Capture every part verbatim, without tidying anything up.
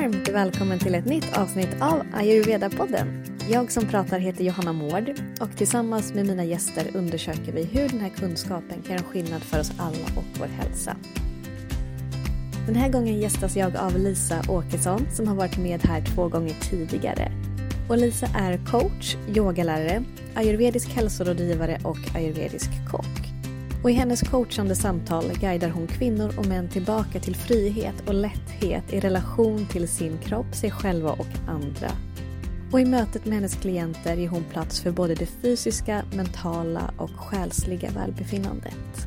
varmt välkommen till ett nytt avsnitt av Ayurveda-podden. Jag som pratar heter Johanna Mård och tillsammans med mina gäster undersöker vi hur den här kunskapen kan göra skillnad för oss alla och vår hälsa. Den här gången gästas jag av Lisa Åkesson som har varit med här två gånger tidigare. Och Lisa är coach, yogalärare, ayurvedisk hälsorådgivare och ayurvedisk kock. Och i hennes coachande samtal guidar hon kvinnor och män tillbaka till frihet och lätthet i relation till sin kropp, sig själva och andra. Och i mötet med hennes klienter ger hon plats för både det fysiska, mentala och själsliga välbefinnandet.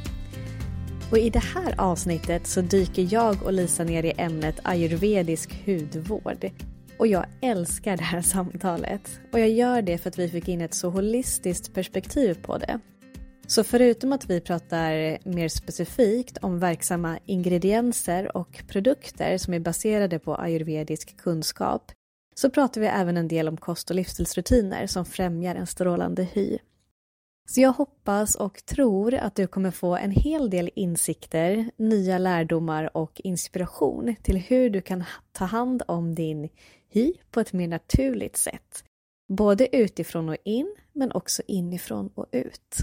Och i det här avsnittet så dyker jag och Lisa ner i ämnet ayurvedisk hudvård. Och jag älskar det här samtalet. Och jag gör det för att vi fick in ett så holistiskt perspektiv på det. Så förutom att vi pratar mer specifikt om verksamma ingredienser och produkter som är baserade på ayurvedisk kunskap, så pratar vi även en del om kost- och livsstilsrutiner som främjar en strålande hy. Så jag hoppas och tror att du kommer få en hel del insikter, nya lärdomar och inspiration till hur du kan ta hand om din hy på ett mer naturligt sätt. Både utifrån och in, men också inifrån och ut.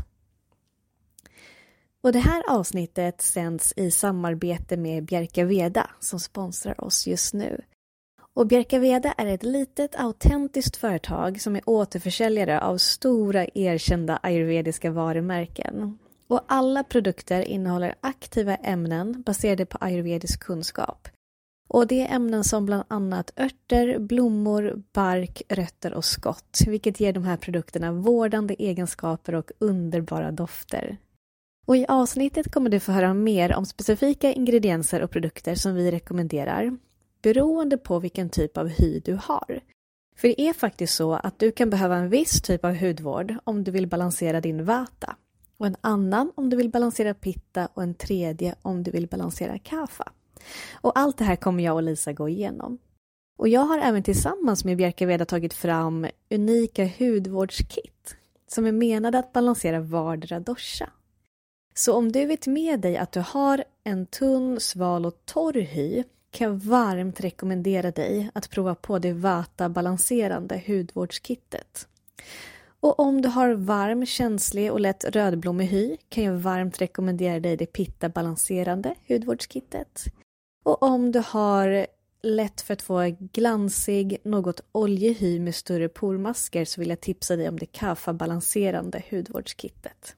Och det här avsnittet sänds i samarbete med Bjerka Veda som sponsrar oss just nu. Och Bjerka Veda är ett litet autentiskt företag som är återförsäljare av stora erkända ayurvediska varumärken. Och alla produkter innehåller aktiva ämnen baserade på ayurvedisk kunskap. Och det är ämnen som bland annat örter, blommor, bark, rötter och skott, vilket ger de här produkterna vårdande egenskaper och underbara dofter. Och i avsnittet kommer du få höra mer om specifika ingredienser och produkter som vi rekommenderar, beroende på vilken typ av hy du har. För det är faktiskt så att du kan behöva en viss typ av hudvård om du vill balansera din vata, och en annan om du vill balansera pitta och en tredje om du vill balansera kapha. Och allt det här kommer jag och Lisa gå igenom. Och jag har även tillsammans med Bjerka Veda tagit fram unika hudvårdskit som är menade att balansera vardera dosha. Så om du vet med dig att du har en tunn, sval och torr hy kan jag varmt rekommendera dig att prova på det vata-balanserande hudvårdskittet. Och om du har varm, känslig och lätt rödblommig hy kan jag varmt rekommendera dig det pitta-balanserande hudvårdskittet. Och om du har lätt för att få glansig, något oljig hy med större pormasker så vill jag tipsa dig om det kapha-balanserande hudvårdskittet.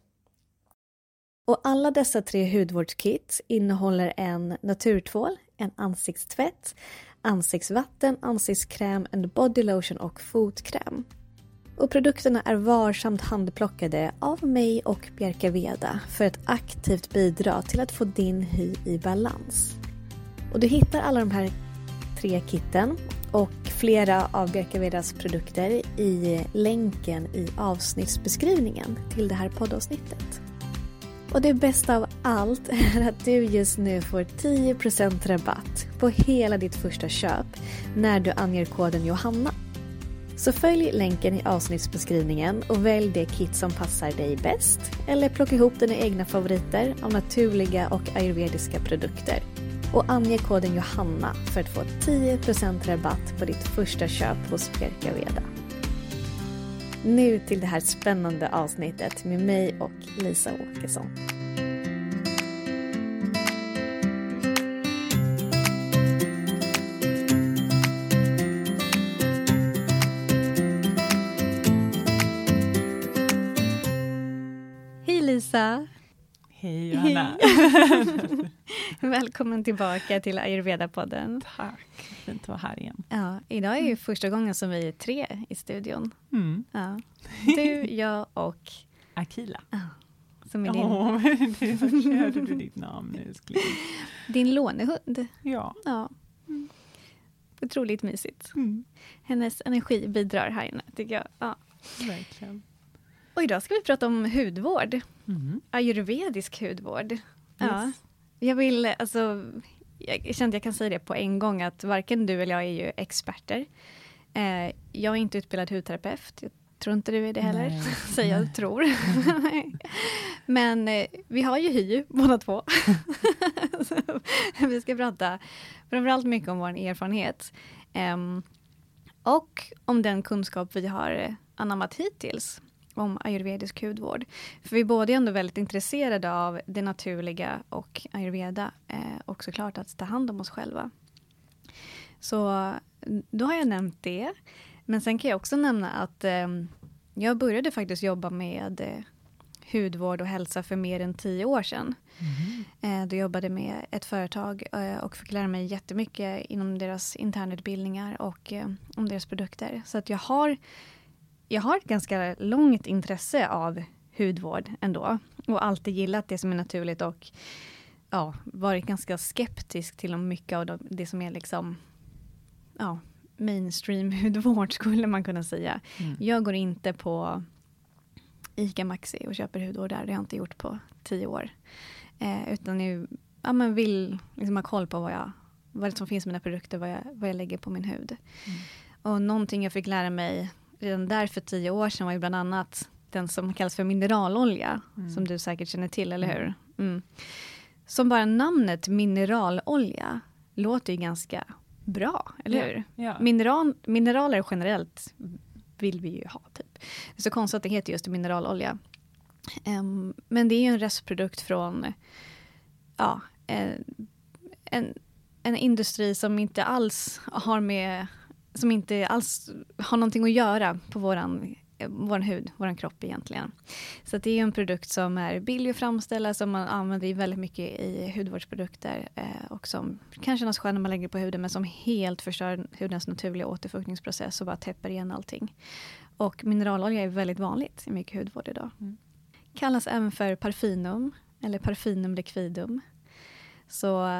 Och alla dessa tre hudvårdskit innehåller en naturtvål, en ansiktstvätt, ansiktsvatten, ansiktskräm, en body lotion och fotkräm. Och produkterna är varsamt handplockade av mig och Bjerka Veda för att aktivt bidra till att få din hy i balans. Och du hittar alla de här tre kitten och flera av Bjerka Vedas produkter i länken i avsnittsbeskrivningen till det här poddavsnittet. Och det bästa av allt är att du just nu får tio procent rabatt på hela ditt första köp när du anger koden Johanna. Så följ länken i avsnittsbeskrivningen och välj det kit som passar dig bäst eller plocka ihop dina egna favoriter av naturliga och ayurvediska produkter. Och ange koden Johanna för att få tio procent rabatt på ditt första köp hos Bjerka Veda. Nu till det här spännande avsnittet med mig och Lisa Åkesson. Hej Lisa! Hej Johanna! Välkommen tillbaka till Ayurveda-podden. Tack, fint att vara här igen. Ja, idag är ju första gången som vi är tre i studion. Mm. Ja. Du, jag och Akila. Ja, som är din... Åh, hur hörde du ditt namn nu? Skulle... Din lånehund. Ja. Ja. Mm. Otroligt mysigt. Mm. Hennes energi bidrar här inne, tycker jag. Ja. Verkligen. Och idag ska vi prata om hudvård. Mm. Ayurvedisk hudvård. Yes. Ja. Jag vill, alltså... Jag kände att jag kan säga det på en gång att varken du eller jag är ju experter. Eh, jag är inte utbildad hudterapeut. Jag Tror inte du är det heller? Nej. Säger jag tror. Men eh, vi har ju hy, båda två. Vi ska prata framförallt mycket om vår erfarenhet. Um, och om den kunskap vi har anammat hittills om ayurvedisk hudvård. För vi är både ändå väldigt intresserade av det naturliga och ayurveda. Eh, och såklart att ta hand om oss själva. Så då har jag nämnt det. Men sen kan jag också nämna att eh, jag började faktiskt jobba med eh, hudvård och hälsa för mer än tio år sedan. Mm. Eh, då jobbade med ett företag eh, och fick lära mig jättemycket inom deras internutbildningar och eh, om deras produkter. Så att jag har, jag har ett ganska långt intresse av hudvård ändå. Och alltid gillat det som är naturligt och ja, varit ganska skeptisk till mycket av det som är liksom ja, mainstream hudvård skulle man kunna säga. Mm. Jag går inte på Ica Maxi och köper hudvård där. Det har jag inte gjort på tio år. Eh, utan nu ja, men vill liksom ha koll på vad, jag, vad det som finns med mina produkter, vad jag, vad jag lägger på min hud. Mm. Och någonting jag fick lära mig redan där för tio år sedan var ju bland annat den som kallas för mineralolja. Mm. Som du säkert känner till, eller hur? Mm. Som bara namnet mineralolja låter ju ganska bra, eller hur? Ja, ja. Mineral, mineraler generellt vill vi ju ha, typ. Det är så konstigt att det heter just mineralolja. Um, men det är ju en restprodukt från ja, en, en, en industri som inte alls har med som inte alls har någonting att göra på våran, våran hud, våran kropp egentligen. Så att det är en produkt som är billig att framställa, som man använder väldigt mycket i hudvårdsprodukter eh, och som kan kännas skön när man lägger på huden, men som helt förstör hudens naturliga återfuktningsprocess och bara täpper igen allting. Och mineralolja är väldigt vanligt i mycket hudvård idag. Mm. Kallas även för parfynum eller parfynum liquidum. Så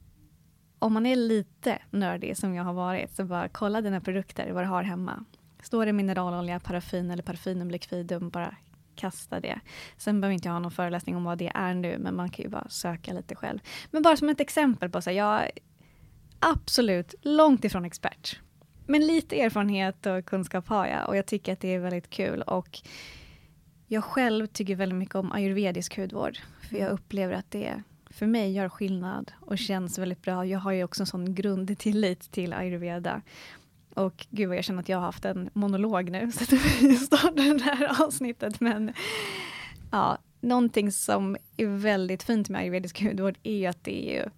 om man är lite nördig som jag har varit, så bara kolla dina produkter, vad du har hemma. Står det mineralolja, paraffin eller parfynum liquidum, bara kasta det. Sen behöver inte jag ha någon föreläsning om vad det är nu, men man kan ju bara söka lite själv. Men bara som ett exempel på så här, jag är absolut långt ifrån expert. Men lite erfarenhet och kunskap har jag, och jag tycker att det är väldigt kul. Och jag själv tycker väldigt mycket om ayurvedisk hudvård, för jag upplever att det för mig gör skillnad och känns väldigt bra. Jag har ju också en sån grundtillit till ayurveda. Och gud vad jag känner att jag har haft en monolog nu, så att vi startar det här avsnittet. Men ja, någonting som är väldigt fint med ayurvedisk hudvård är ju att det är ju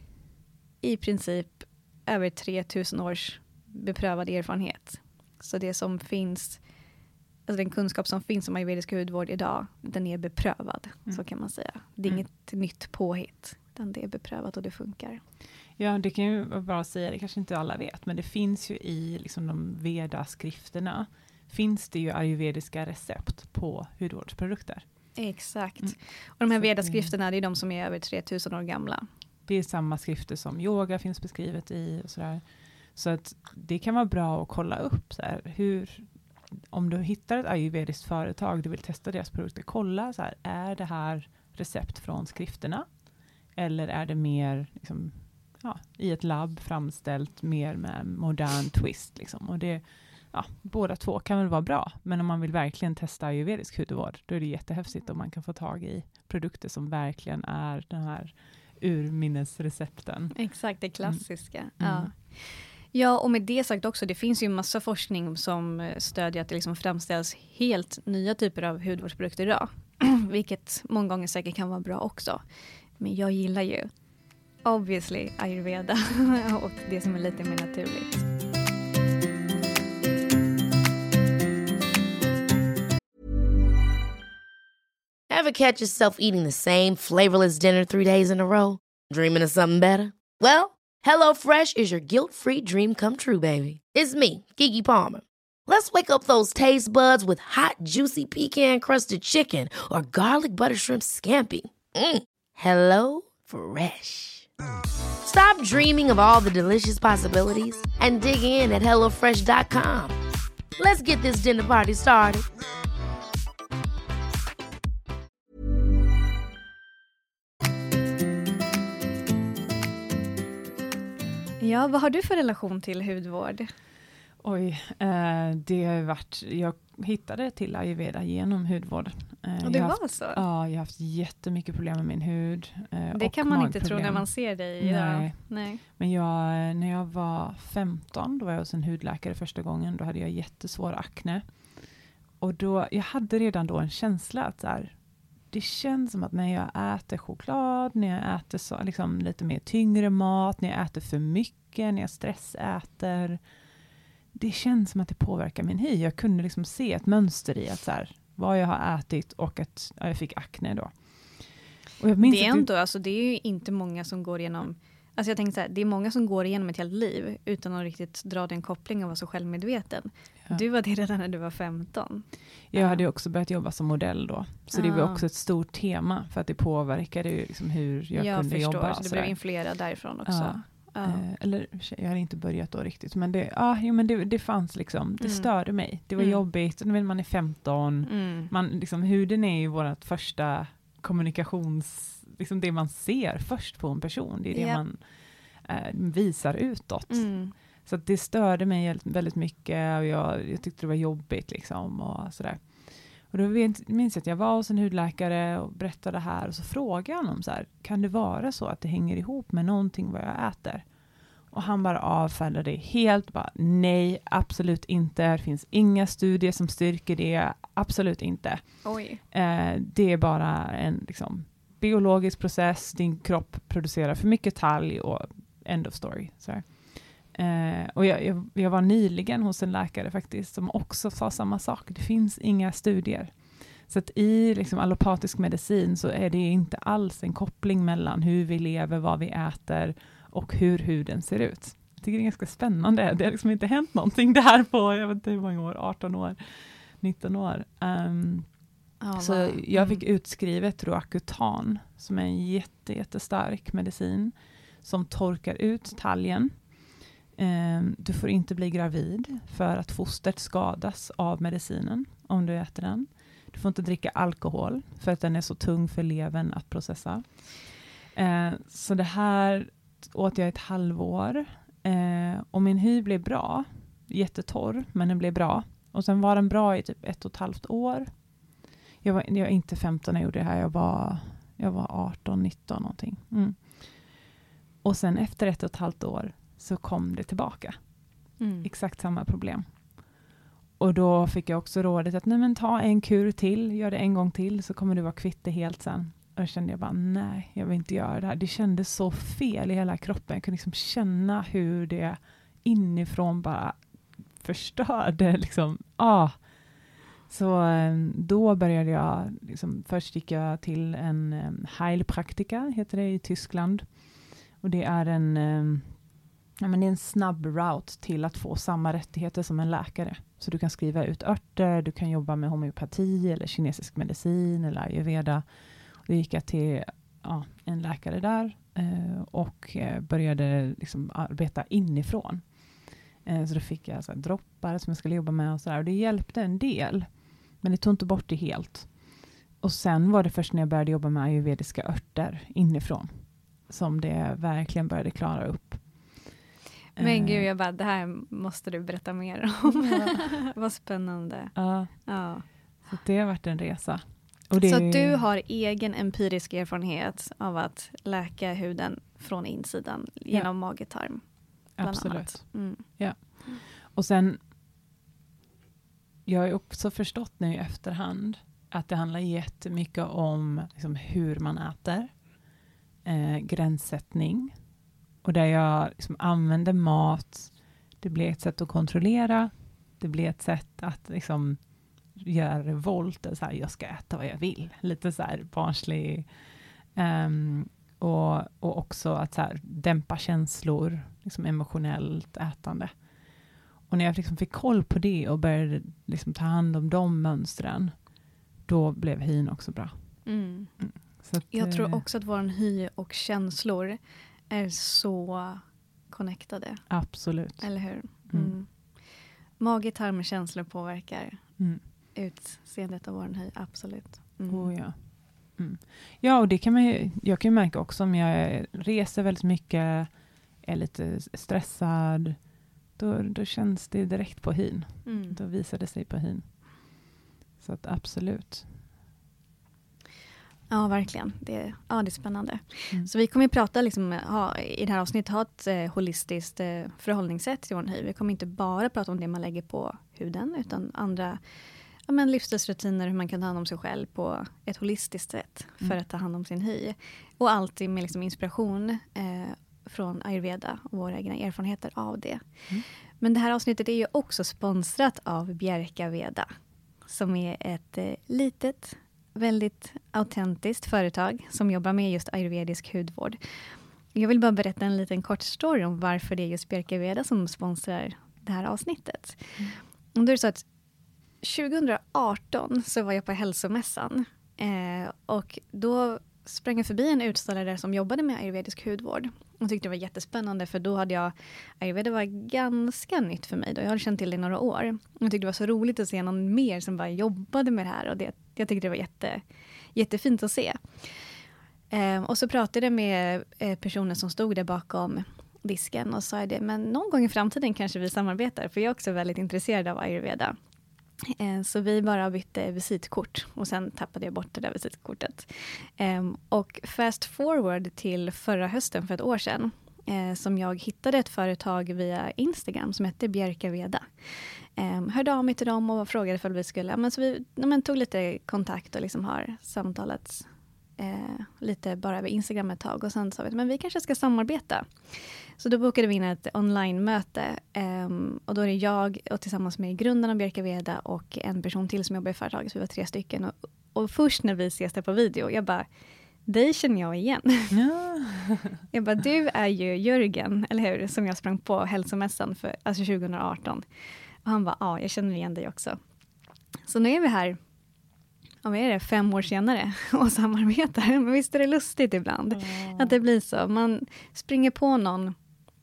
i princip över tre tusen års beprövad erfarenhet. Så det som finns, alltså den kunskap som finns om ayurvedisk hudvård idag, den är beprövad, mm. så kan man säga. Det är mm. inget nytt påhitt, utan det är beprövat och det funkar. Ja, det kan ju bara säga, det kanske inte alla vet, men det finns ju i liksom de Veda-skrifterna finns det ju ayurvediska recept på hudvårdsprodukter. Exakt. Mm. Och de här Veda-skrifterna, det är de som är över tre tusen år gamla. Det är samma skrifter som yoga finns beskrivet i och sådär. Så att det kan vara bra att kolla upp så här, hur, om du hittar ett ayurvediskt företag, du vill testa deras produkter, kolla så här, är det här recept från skrifterna? Eller är det mer liksom, ja, i ett labb framställt mer med modern twist liksom. Och det, ja, båda två kan väl vara bra, men om man vill verkligen testa ayurvedisk hudvård, då är det jättehäftigt om man kan få tag i produkter som verkligen är den här urminnesrecepten. Exakt, det klassiska. Mm. Ja. Ja, och med det sagt också, det finns ju massa forskning som stödjer att det liksom framställs helt nya typer av hudvårdsprodukter idag. Vilket många gånger säkert kan vara bra också. Men jag gillar ju obviously ayurveda och det som är lite mer naturligt. Ever catch yourself eating the same flavorless dinner three days in a row? Dreaming of something better? Well, HelloFresh is your guilt-free dream come true, baby. It's me, Keke Palmer. Let's wake up those taste buds with hot, juicy pecan-crusted chicken or garlic butter shrimp scampi. Mm. Hello Fresh. Stop dreaming of all the delicious possibilities and dig in at hello fresh dot com. Let's get this dinner party started. Ja, vad har du för relation till hudvård? Oj, eh, det har varit, jag hittade till ayurveda genom hudvård. Eh, och det var haft, så? Ja, jag har haft jättemycket problem med min hud. Eh, det och kan man magproblem. inte tro när man ser dig idag. Nej. Nej. Men jag, när jag var femton, då var jag hos en hudläkare första gången. Då hade jag jättesvår akne. Och då, jag hade redan då en känsla att så här, det känns som att när jag äter choklad, när jag äter så, liksom, lite mer tyngre mat, när jag äter för mycket, när jag stressäter. Det känns som att det påverkar min hy. Jag kunde liksom se ett mönster i att så här, vad jag har ätit och att ja, jag fick akne då. Och jag minns det är att ändå, alltså det är ju inte många som går igenom, alltså jag tänkte så här, det är många som går igenom ett helt liv utan att riktigt dra den kopplingen och vara så självmedveten. Ja. Du var det redan när du var femton. Jag hade ju också börjat jobba som modell då. Så Ah. det var också ett stort tema för att det påverkade ju liksom hur jag, jag kunde förstår, jobba. så det Så blev influerad därifrån också. Ja. Ja. Eh, eller jag hade inte börjat då riktigt. Men det, ah, jo, men det, det fanns liksom, det Mm. störde mig. Det var Mm. jobbigt. Nu man är femton. Mm. Man, liksom, huden är ju vårt första kommunikations... Liksom det man ser först på en person. Det är det Ja. man eh, visar utåt. Mm. Så att det störde mig väldigt mycket. Och jag, jag tyckte det var jobbigt liksom. Och sådär. Och då minns jag att jag var hos en hudläkare och berättade det här. Och så frågade han om så här, kan det vara så att det hänger ihop med någonting vad jag äter? Och han bara avfärdade det helt. Bara, nej, absolut inte. Det finns inga studier som styrker det. Absolut inte. Oj. Eh, det är bara en liksom, biologisk process. Din kropp producerar för mycket talg och end of story. Så här. Eh, och jag, jag, jag var nyligen hos en läkare faktiskt som också sa samma sak. Det finns inga studier. Så att i liksom, allopatisk medicin så är det inte alls en koppling mellan hur vi lever, vad vi äter och hur huden ser ut. Jag tycker det är ganska spännande. Det har liksom inte hänt någonting där på, jag vet inte hur många år, arton år, nitton år. Um, Ja, så va? jag fick Mm. utskrivet Roacutan som är en jätte, jättestark medicin som torkar ut talgen. Um, du får inte bli gravid för att fostret skadas av medicinen om du äter den. Du får inte dricka alkohol för att den är så tung för levern att processa. Uh, så det här åt jag ett halvår. Uh, och min hy blev bra. Jättetorr, men den blev bra. Och sen var den bra i typ ett och ett halvt år. Jag var, jag var inte femton när jag gjorde det här. Jag var, jag var arton, nitton någonting. Mm. Och sen efter ett och ett halvt år så kom det tillbaka. Mm. Exakt samma problem. Och då fick jag också rådet att nej men ta en kur till. Gör det en gång till så kommer du vara kvitt det helt sen. Och då kände jag bara nej, jag vill inte göra det här. Det kändes så fel i hela kroppen. Jag kunde liksom känna hur det inifrån bara förstörde. Liksom. Ah. Så då började jag, liksom, först gick jag till en um, Heilpraktiker, heter det i Tyskland. Och det är en, um, ja, men det är en snabb route till att få samma rättigheter som en läkare. Så du kan skriva ut örter, du kan jobba med homeopati eller kinesisk medicin eller ayurveda. Och då gick jag till ja, en läkare där uh, och uh, började liksom, arbeta inifrån. Uh, så då fick jag så här, droppar som jag skulle jobba med och så där. Och det hjälpte en del. Men det tog inte bort det helt. Och sen var det först när jag började jobba med ayurvediska örter inifrån. Som det verkligen började klara upp. Men eh, gud, jag bara, det här måste du berätta mer om. Ja. Vad spännande. Ja, Ja. så det har varit en resa. Och det, Så att du har egen empirisk erfarenhet av att läka huden från insidan genom Ja. mage-tarm. Bland absolut. annat. Mm. Och sen, jag har ju också förstått nu i efterhand att det handlar jättemycket om liksom, hur man äter. Eh, gränssättning. Och där jag liksom, använder mat. Det blir ett sätt att kontrollera. Det blir ett sätt att liksom, göra revolt. Så här, jag ska äta vad jag vill. Lite så här barnslig. Um, och, och också att så här, dämpa känslor. Liksom emotionellt ätande. Och när jag liksom fick koll på det och började liksom ta hand om de mönstren, då blev hyn också bra. Mm. Så att, Jag tror eh, också att vår hy och känslor är så connectade. Absolut. Eller hur? Mm. Mm. Mage, tarm och känslor påverkar Mm. utseendet av vår hy. Absolut. Mm. Oh, ja. Mm. Ja, och det kan man ju, jag kan ju märka också om jag reser väldigt mycket, är lite stressad, då, då känns det direkt på hyn. Mm. Då visar det sig på hyn. Så att absolut. Ja, verkligen. Det, ja, det är spännande. Mm. Så vi kommer att prata liksom, ha, i det här avsnittet ha ett eh, holistiskt eh, förhållningssätt till vår hy. Vi kommer inte bara prata om det man lägger på huden, utan andra ja, men livsstilsrutiner, hur man kan ta hand om sig själv på ett holistiskt sätt för Mm. att ta hand om sin hy. Och alltid med liksom, inspiration eh, från ayurveda och våra egna erfarenheter av det. Mm. Men det här avsnittet är ju också sponsrat av Bjerkaveda, som är ett eh, litet, väldigt autentiskt företag som jobbar med just ayurvedisk hudvård. Jag vill bara berätta en liten kort story om varför det är just Bjerkaveda som sponsrar det här avsnittet. Mm. Och då är det så att tjugo arton så var jag på hälsomässan eh, och då sprang jag förbi en utställare som jobbade med ayurvedisk hudvård. Och tyckte det var jättespännande, för då hade jag, ayurveda var ganska nytt för mig då. Jag hade känt till det i några år. Jag tyckte det var så roligt att se någon mer som bara jobbade med det här, och det, jag tyckte det var jätte, jättefint att se. Eh, och så pratade jag med eh, personen som stod där bakom disken och sa det, men någon gång i framtiden kanske vi samarbetar, för jag är också väldigt intresserad av ayurveda. Eh, så vi bara bytte visitkort och sen tappade jag bort det där visitkortet. Eh, och fast forward till förra hösten för ett år sedan, eh, som jag hittade ett företag via Instagram som hette Bjerkaveda. Eh, hörde av mig till dem och frågade ifall vi skulle, men så vi men, tog lite kontakt och liksom har samtalat eh, lite bara över Instagram ett tag, och sen sa vi att men vi kanske ska samarbeta. Så då bokade vi in ett online-möte um, och då är det jag och tillsammans med grundaren av Bjerkaveda och en person till som jobbar i företaget, så vi var tre stycken. Och, och först när vi ses där på video, jag bara, dig känner jag igen. Ja. Jag bara, du är ju Jörgen, eller hur? Som jag sprang på hälsomässan för, alltså tjugo arton. Och han bara, ja, jag känner igen dig också. Så nu är vi här, vad är det, fem år senare och samarbetar. Men visst är det lustigt ibland mm. att det blir så. Man springer på någon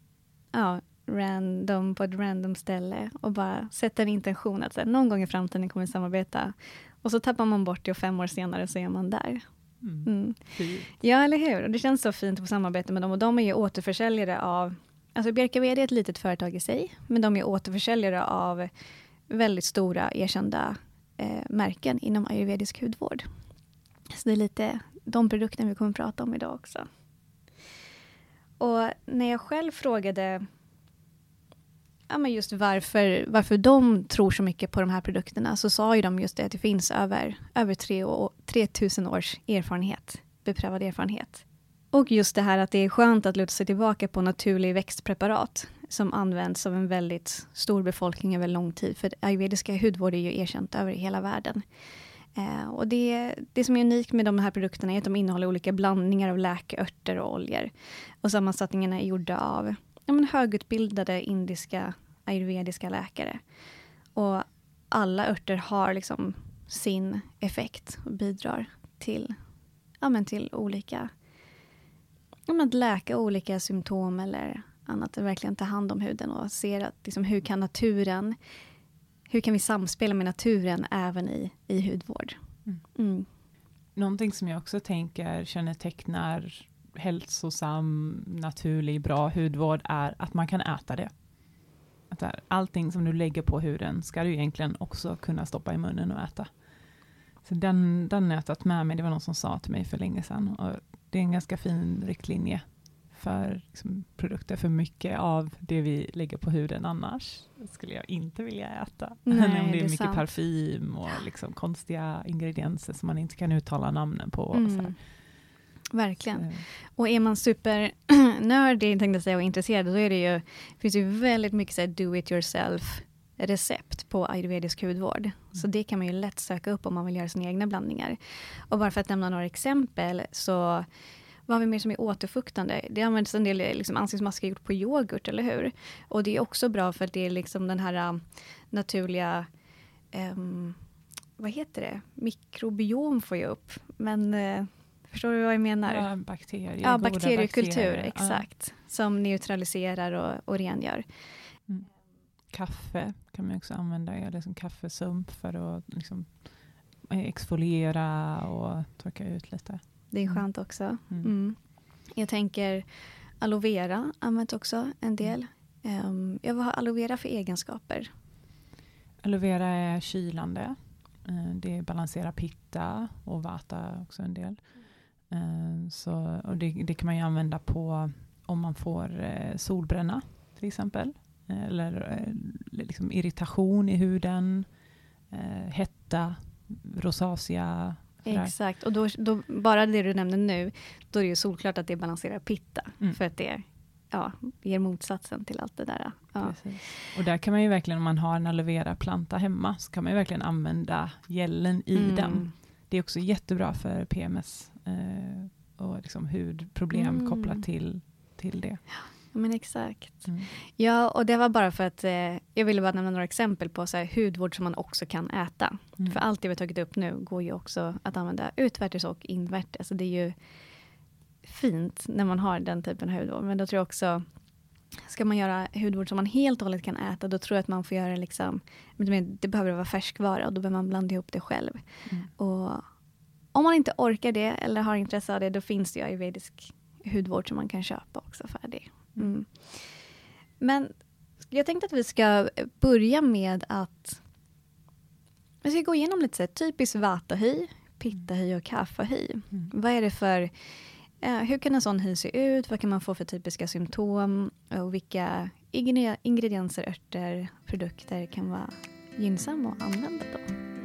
ja, random på ett random ställe och bara sätter en intention att så här, någon gång i framtiden kommer vi samarbeta. Och så tappar man bort det och fem år senare så är man där. Mm. Mm. Ja, eller hur? Och det känns så fint att få samarbeta med dem. Och de är ju återförsäljare av, alltså Bjerkaveda är ett litet företag i sig, men de är återförsäljare av väldigt stora erkända eh, märken inom ayurvedisk hudvård. Så det är lite de produkterna vi kommer att prata om idag också. Och när jag själv frågade ja, men just varför, varför de tror så mycket på de här produkterna, så sa ju de just det att det finns över, över tre, år, tre tusen års erfarenhet, beprövad erfarenhet. Och just det här att det är skönt att luta sig tillbaka på naturlig växtpreparat som används av en väldigt stor befolkning över lång tid. För ayurvediska hudvård är ju erkänt över hela världen. Eh, och det, det som är unikt med de här produkterna är att de innehåller olika blandningar av läkeörter och oljor. Och sammansättningarna är gjorda av ja, men högutbildade indiska ayurvediska läkare. Och alla örter har liksom sin effekt och bidrar till, ja, men till olika, ja, men att läka olika symptom eller annat. Att verkligen ta hand om huden och se att liksom, hur kan naturen, hur kan vi samspela med naturen även i, i hudvård. Mm. Mm. Någonting som jag också tänker kännetecknar hälsosam, naturlig, bra hudvård är att man kan äta det. Att där, allting som du lägger på huden ska du egentligen också kunna stoppa i munnen och äta. Så den, den har jag tagit med mig. Det var någon som sa till mig för länge sedan. Och det är en ganska fin riktlinje för liksom, produkter. För mycket av det vi lägger på huden annars skulle jag inte vilja äta. Nej, Om det är, det är mycket sant. parfym och liksom, konstiga ingredienser som man inte kan uttala namnen på. Mm. Och så här. Verkligen. Så, Och är man supernördig tänkte jag säga, och intresserad, då är det ju, finns ju väldigt mycket så här, do it yourself recept på ayurvedisk hudvård. Mm. Så det kan man ju lätt söka upp om man vill göra sina egna blandningar. Och bara för att nämna några exempel, så vad har vi mer som är återfuktande? Det används en del liksom, ansiktsmasker gjort på yoghurt, eller hur? Och det är också bra för att det är liksom den här uh, naturliga um, vad heter det? Mikrobiom får jag upp. Men uh, förstår du vad jag menar? ja, bakterier. Ja, goda bakteriekultur, bakterier. exakt. Ja. Som neutraliserar och, och rengör. Mm. Kaffe kan man också använda. Ja, det är som kaffesump för att liksom, exfoliera och torka ut lite. Det är skönt också. Mm. Mm. Jag tänker aloe vera används också en del. Um, ja, vad har aloe vera för egenskaper? Aloe vera är kylande. Uh, det balanserar pitta och vata också en del. Uh, så, och det, det kan man ju använda på om man får uh, solbränna till exempel. Uh, eller uh, liksom irritation i huden. Uh, hetta, rosacea. Exakt, och då, då, bara det du nämnde nu, då är det ju solklart att det balanserar pitta. Mm. För att det ja, ger motsatsen till allt det där. Ja. Och där kan man ju verkligen, om man har en aloe vera planta hemma, så kan man ju verkligen använda gällen i mm. den. Det är också jättebra för P M S eh, och liksom hudproblem mm. kopplat till, till det. Ja, men exakt. Mm. Ja, och det var bara för att eh, jag ville bara nämna några exempel på så här, hudvård som man också kan äta. Mm. För allt det vi har tagit upp nu går ju också att använda utvärtes och invärtes. Alltså det är ju fint när man har den typen av hudvård. Men då tror jag också, ska man göra hudvård som man helt och hållet kan äta, då tror jag att man får göra liksom, det behöver vara färskvara och då behöver man blanda ihop det själv. Mm. Och om man inte orkar det eller har intresse av det, då finns det ju ayurvedisk hudvård som man kan köpa också färdig. Mm. Men jag tänkte att vi ska börja med att vi ska gå igenom lite så här, typiskt vata-hy, pitta-hy och kapha-hy. Mm. Vad är det för, eh, hur kan en sån hy se ut? Vad kan man få för typiska symptom? Och vilka ingredienser, örter, produkter kan vara gynnsamma att använda då?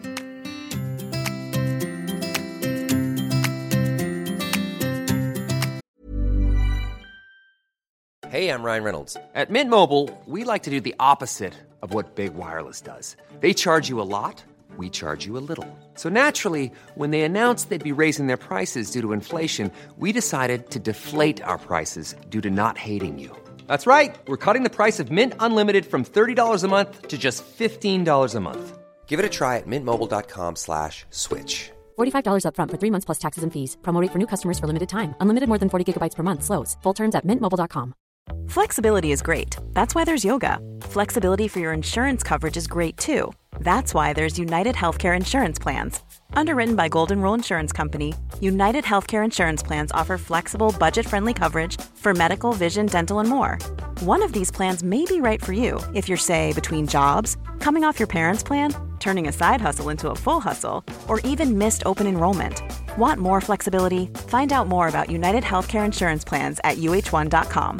Hey, I'm Ryan Reynolds. At Mint Mobile, we like to do the opposite of what Big Wireless does. They charge you a lot, we charge you a little. So naturally, when they announced they'd be raising their prices due to inflation, we decided to deflate our prices due to not hating you. That's right. We're cutting the price of Mint Unlimited from thirty dollars a month to just fifteen dollars a month. Give it a try at mintmobile.com slash switch. forty-five dollars up front for three months plus taxes and fees. Promo rate for new customers for limited time. Unlimited more than forty gigabytes per month slows. Full terms at mint mobile dot com. Flexibility is great. That's why there's yoga. Flexibility for your insurance coverage is great too. That's why there's United Healthcare Insurance Plans. Underwritten by Golden Rule Insurance Company, United Healthcare Insurance Plans offer flexible, budget-friendly coverage for medical, vision, dental, and more. One of these plans may be right for you if you're, say, between jobs, coming off your parents' plan, turning a side hustle into a full hustle, or even missed open enrollment. Want more flexibility? Find out more about United Healthcare Insurance Plans at u h one dot com.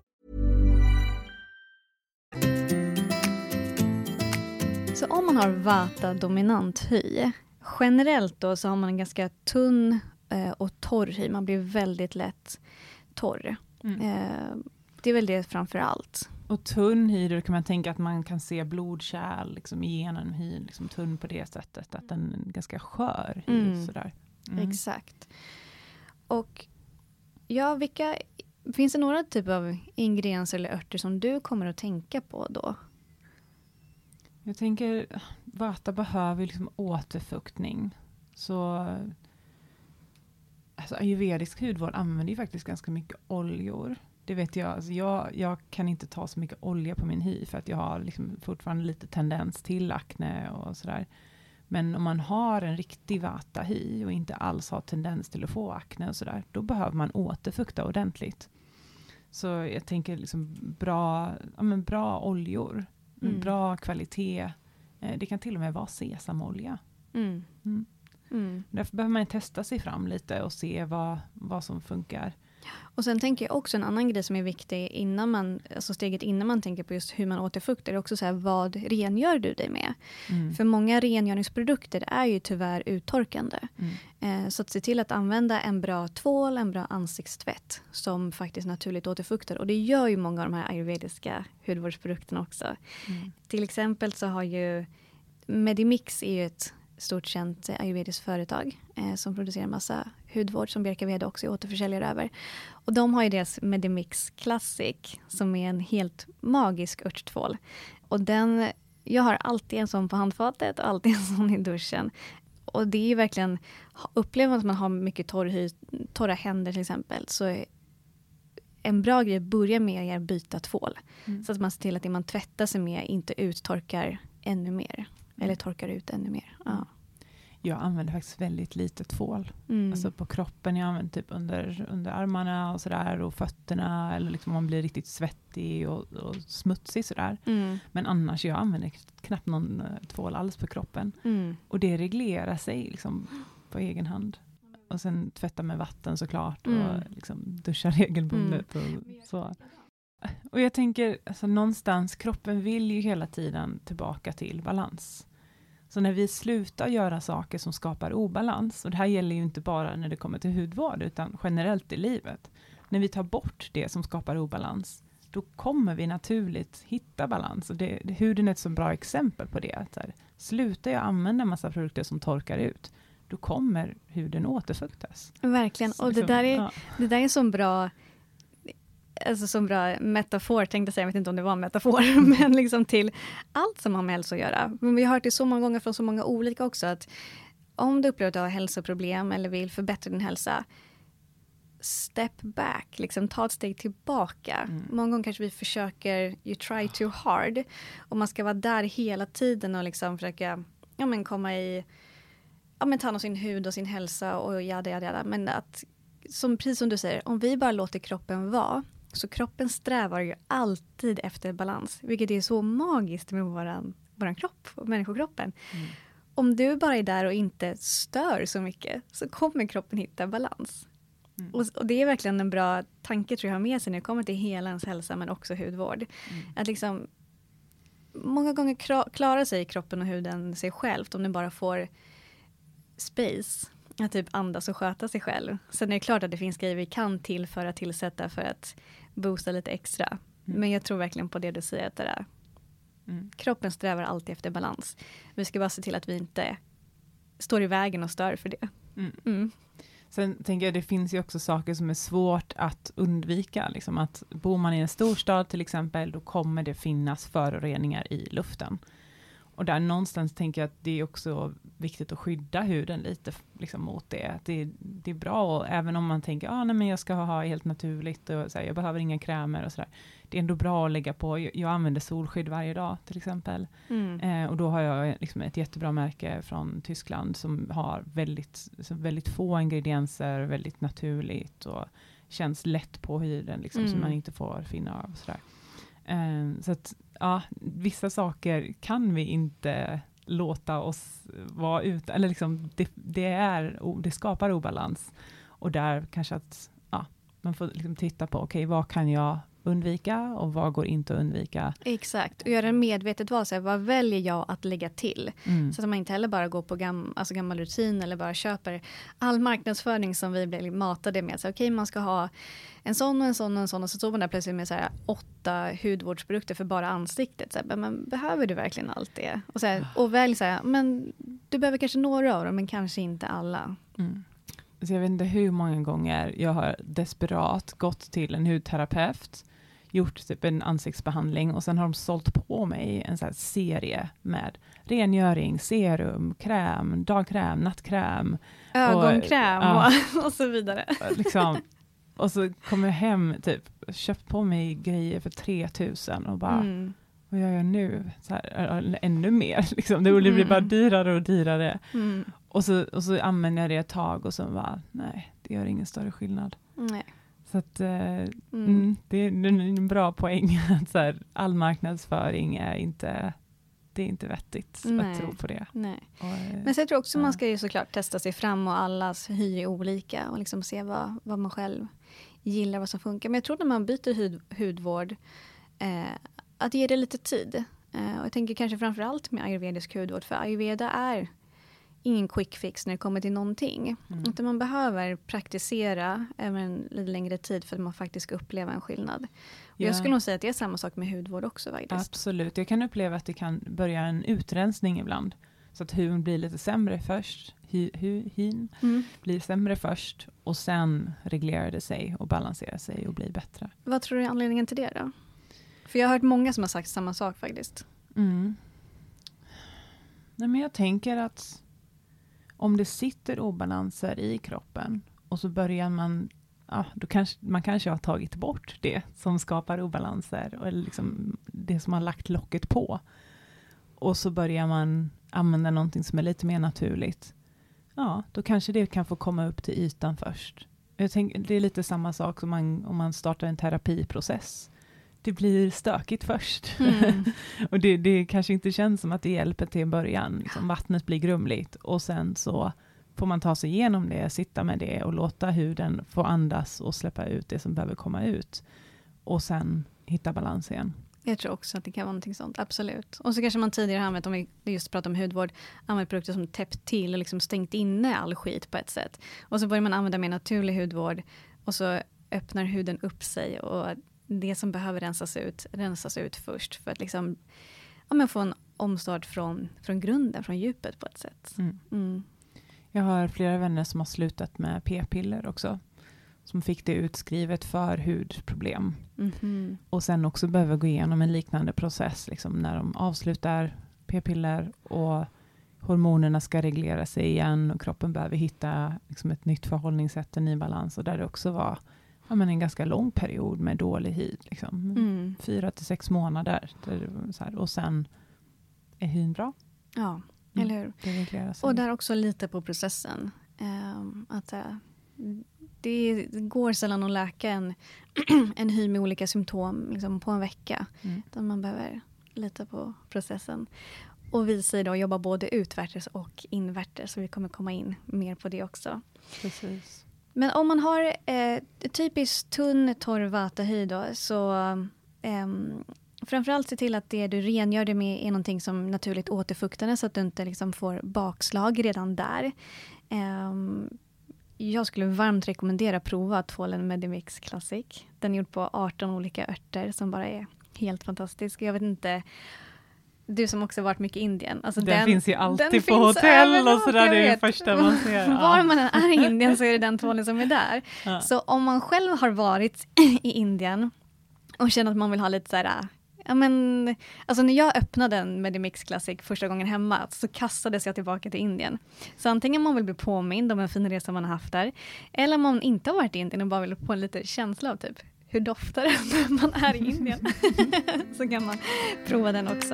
Så om man har vata-dominant hy, generellt då så har man en ganska tunn eh, och torr hy. Man blir väldigt lätt torr. Mm. Eh, det är väl det framför allt. Och tunn hy, då kan man tänka att man kan se blodkärl liksom, igenom hyn. Liksom tunn på det sättet. Att den är ganska skör hy. Mm. Sådär. Mm. Exakt. Och ja, vilka... Finns det några typer av ingredienser eller örter som du kommer att tänka på då? Jag tänker, vata behöver liksom återfuktning. Så alltså, ayurvedisk hudvård använder ju faktiskt ganska mycket oljor. Det vet jag. Alltså, jag. Jag kan inte ta så mycket olja på min hy för att jag har liksom fortfarande lite tendens till akne och sådär. Men om man har en riktig vata-hy och inte alls har tendens till att få akne och sådär, då behöver man återfukta ordentligt. Så jag tänker liksom bra, ja, men bra oljor. Mm. Bra kvalitet. Det kan till och med vara sesamolja. Mm. Mm. Mm. Därför behöver man testa sig fram lite och se vad, vad som funkar. Och sen tänker jag också en annan grej som är viktig innan man, alltså steget innan man tänker på just hur man återfuktar, är också så här, vad rengör du dig med? Mm. För många rengöringsprodukter är ju tyvärr uttorkande. Mm. Eh, så att se till att använda en bra tvål, en bra ansiktstvätt som faktiskt naturligt återfuktar. Och det gör ju många av de här ayurvediska hudvårdsprodukterna också. Mm. Till exempel så har ju Medimix är ju ett stort känt ayurvediskt företag eh, som producerar en massa hudvård som Bjerka Veda också är återförsäljare över. Och de har ju deras Medimix Classic som är en helt magisk örttvål. Och den, jag har alltid en sån på handfatet och alltid en sån i duschen. Och det är ju verkligen, upplever man att man har mycket torr hy, torra händer till exempel, så är en bra grej att börja med är att byta tvål. Mm. Så att man ser till att det man tvättar sig med inte uttorkar ännu mer. Eller torkar ut ännu mer. Ja. Jag använder faktiskt väldigt lite tvål. Mm. Alltså på kroppen, jag använder typ under, under armarna och sådär, och fötterna, eller liksom man blir riktigt svettig och, och smutsig sådär. Mm. Men annars, jag använder knappt någon tvål alls på kroppen. Mm. Och det reglerar sig liksom på egen hand. Och sen tvätta med vatten såklart, och Mm. liksom duscha regelbundet och så. Och jag tänker, alltså någonstans, kroppen vill ju hela tiden tillbaka till balans. Så när vi slutar göra saker som skapar obalans, och det här gäller ju inte bara när det kommer till hudvård, utan generellt i livet. När vi tar bort det som skapar obalans, då kommer vi naturligt hitta balans. Och det, det, huden är ett så bra exempel på det. Att här, slutar jag använda en massa produkter som torkar ut, då kommer huden återfuktas. Verkligen. Och det Liksom, där är, ja. det där är en sån bra, alltså sån bra metafor, tänkte jag säga, jag vet inte om det var en metafor, men liksom till allt som har med hälsa att göra. Men vi har hört det så många gånger från så många olika också, att om du upplever att du har hälsoproblem eller vill förbättra din hälsa, step back, liksom ta ett steg tillbaka. Mm. Många gånger kanske vi försöker, you try too hard, och man ska vara där hela tiden och liksom försöka, ja men komma i, ja men ta hand om sin hud och sin hälsa och jada jada jada. Men att, som, precis som du säger, om vi bara låter kroppen vara, så kroppen strävar ju alltid efter balans, vilket är så magiskt med våran, våran kropp, människokroppen. Mm. Om du bara är där och inte stör så mycket, så kommer kroppen hitta balans. Mm. Och, och det är verkligen en bra tanke, tror jag, har med sig när det kommer till hela ens hälsa, men också hudvård. Mm. Att liksom, många gånger kra- klarar sig kroppen och huden sig självt om den bara får space. Att typ andas och sköta sig själv. Sen är det klart att det finns grejer vi kan tillföra, tillsätta för att boosta lite extra. Mm. Men jag tror verkligen på det du säger, att det där. Mm. Kroppen strävar alltid efter balans. Vi ska bara se till att vi inte står i vägen och stör för det. Mm. Mm. Sen tänker jag, det finns ju också saker som är svårt att undvika. Liksom att bor man i en storstad till exempel, då kommer det finnas föroreningar i luften. Och där någonstans tänker jag att det är också viktigt att skydda huden lite liksom, mot det. Att det, det är bra, och även om man tänker ah, nej, men jag ska ha helt naturligt och så här, jag behöver inga krämer och sådär. Det är ändå bra att lägga på. Jag, jag använder solskydd varje dag till exempel. Mm. Eh, och då har jag liksom ett jättebra märke från Tyskland som har väldigt, väldigt få ingredienser, väldigt naturligt och känns lätt på huden liksom, mm. så man inte får finna av. Sådär. Eh, så att ja, vissa saker kan vi inte låta oss vara ute, eller liksom det, det, är, det skapar obalans, och där kanske att ja, man får liksom titta på, okej, okay, vad kan jag undvika och vad går inte att undvika. Exakt, och göra en medvetet val, så här, vad väljer jag att lägga till? Mm. Så att man inte heller bara går på gam, alltså gammal rutin eller bara köper all marknadsföring som vi blir matade med. Okej, okay, man ska ha en sån och en sån och en sån, och så står man där plötsligt med så här, åtta hudvårdsprodukter för bara ansiktet. Så här, men behöver du verkligen allt det? Och, så här, och välj så här, men du behöver kanske några av dem, men kanske inte alla. Mm. Så jag vet inte hur många gånger jag har desperat gått till en hudterapeut, gjort typ en ansiktsbehandling, och sen har de sålt på mig en så här serie med rengöring, serum, kräm, dagkräm, nattkräm, ögonkräm och, ja, och, och så vidare. Liksom, och så kommer jag hem, typ köpt på mig grejer för tre tusen och bara, mm. vad gör jag nu? Så här, ännu mer. Liksom. Det blir mm. bara dyrare och dyrare. Mm. Och, så, och så använder jag det ett tag och så bara, nej, det gör ingen större skillnad. Nej. Så att, eh, mm. Mm, det är en bra poäng att så här, all marknadsföring är inte, det är inte vettigt nej. Att tro på det. Nej. Och, eh, men så jag tror också ja. man ska ju såklart testa sig fram, och allas hy är olika, och liksom se vad, vad man själv gillar, vad som funkar. Men jag tror när man byter hud, hudvård eh, att ge det lite tid. Eh, och jag tänker kanske framförallt med ayurvedisk hudvård, för ayurveda är ingen quick fix när det kommer till någonting. Mm. Utan man behöver praktisera även en lite längre tid för att man faktiskt ska uppleva en skillnad. Och ja. Jag skulle nog säga att det är samma sak med hudvård också faktiskt. Absolut. Jag kan uppleva att det kan börja en utrensning ibland. Så att huden blir lite sämre först. Hy, hy, hyn mm. blir sämre först. Och sen reglerar det sig och balanserar sig och blir bättre. Vad tror du är anledningen till det då? För jag har hört många som har sagt samma sak faktiskt. Mm. Nej, men jag tänker att om det sitter obalanser i kroppen och så börjar man, ja, då kanske, man kanske har tagit bort det som skapar obalanser, eller liksom det som har lagt locket på. Och så börjar man använda någonting som är lite mer naturligt. ja, då kanske det kan få komma upp till ytan först. Jag tänker, det är lite samma sak som man, om man startar en terapiprocess. Det blir stökigt först. Mm. och det, det kanske inte känns som att det hjälper till en början. Liksom, vattnet blir grumligt och sen så får man ta sig igenom det, sitta med det och låta huden få andas och släppa ut det som behöver komma ut. Och sen hitta balans igen. Jag tror också att det kan vara någonting sånt, absolut. Och så kanske man tidigare har använt, om vi just pratar om hudvård, använt produkter som täppt till och liksom stängt inne all skit på ett sätt. Och så börjar man använda mer naturlig hudvård och så öppnar huden upp sig och det som behöver rensas ut, rensas ut först för att liksom, ja, men få en omstart från, från grunden, från djupet på ett sätt. Mm. Mm. Jag har flera vänner som har slutat med p-piller också. Som fick det utskrivet för hudproblem. Mm-hmm. Och sen också behöver gå igenom en liknande process. Liksom, när de avslutar p-piller och hormonerna ska reglera sig igen. Och kroppen behöver hitta liksom, ett nytt förhållningssätt, en ny balans. Och där det också var ja, men en ganska lång period med dålig hud. Liksom. Mm. Fyra till sex månader. Där, så här, och sen är hyn bra. Ja, mm. eller hur? Det reglerar sig. Och där också lite på processen. Um, att... Uh, Det går sällan att läka en, en hy med olika symptom liksom på en vecka. Mm. Utan man behöver lita på processen. Och vi säger då jobba både utvärtes och invärtes. Så vi kommer komma in mer på det också. Precis. Men om man har eh, typiskt tunn, torr vatahy då. Så eh, framförallt se till att det du rengör det med är någonting som naturligt återfuktande. Så att du inte liksom får bakslag redan där. Eh, Jag skulle varmt rekommendera prova tvålen Medimix Classic. Den är gjord på arton olika örter som bara är helt fantastisk. Jag vet inte, du som också varit mycket i Indien. Alltså den, den finns ju alltid på hotell och sådär, det är det första man ser. Var man än är i Indien så är det den tvålen som är där. Ja. Så om man själv har varit i Indien och känner att man vill ha lite så här... Ja, men, alltså när jag öppnade en Medimix Classic första gången hemma så kastades jag tillbaka till Indien. Så antingen man vill bli påmind om en fin resa man har haft där. Eller om man inte har varit i Indien och bara vill få en liten känsla av typ hur doftar det när man är i Indien. Så kan man prova den också.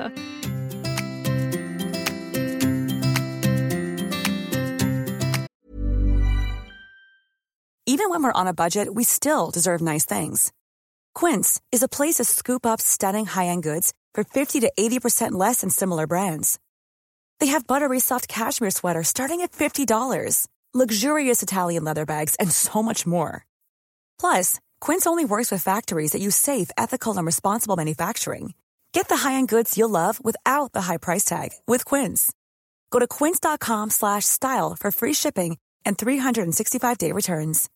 Even when we're on a budget, we still deserve nice things. Quince is a place to scoop up stunning high-end goods for fifty to eighty percent less than similar brands. They have buttery soft cashmere sweaters starting at fifty dollars, luxurious Italian leather bags, and so much more. Plus, Quince only works with factories that use safe, ethical, and responsible manufacturing. Get the high-end goods you'll love without the high price tag with Quince. Go to quince.com slash style for free shipping and three sixty-five day returns.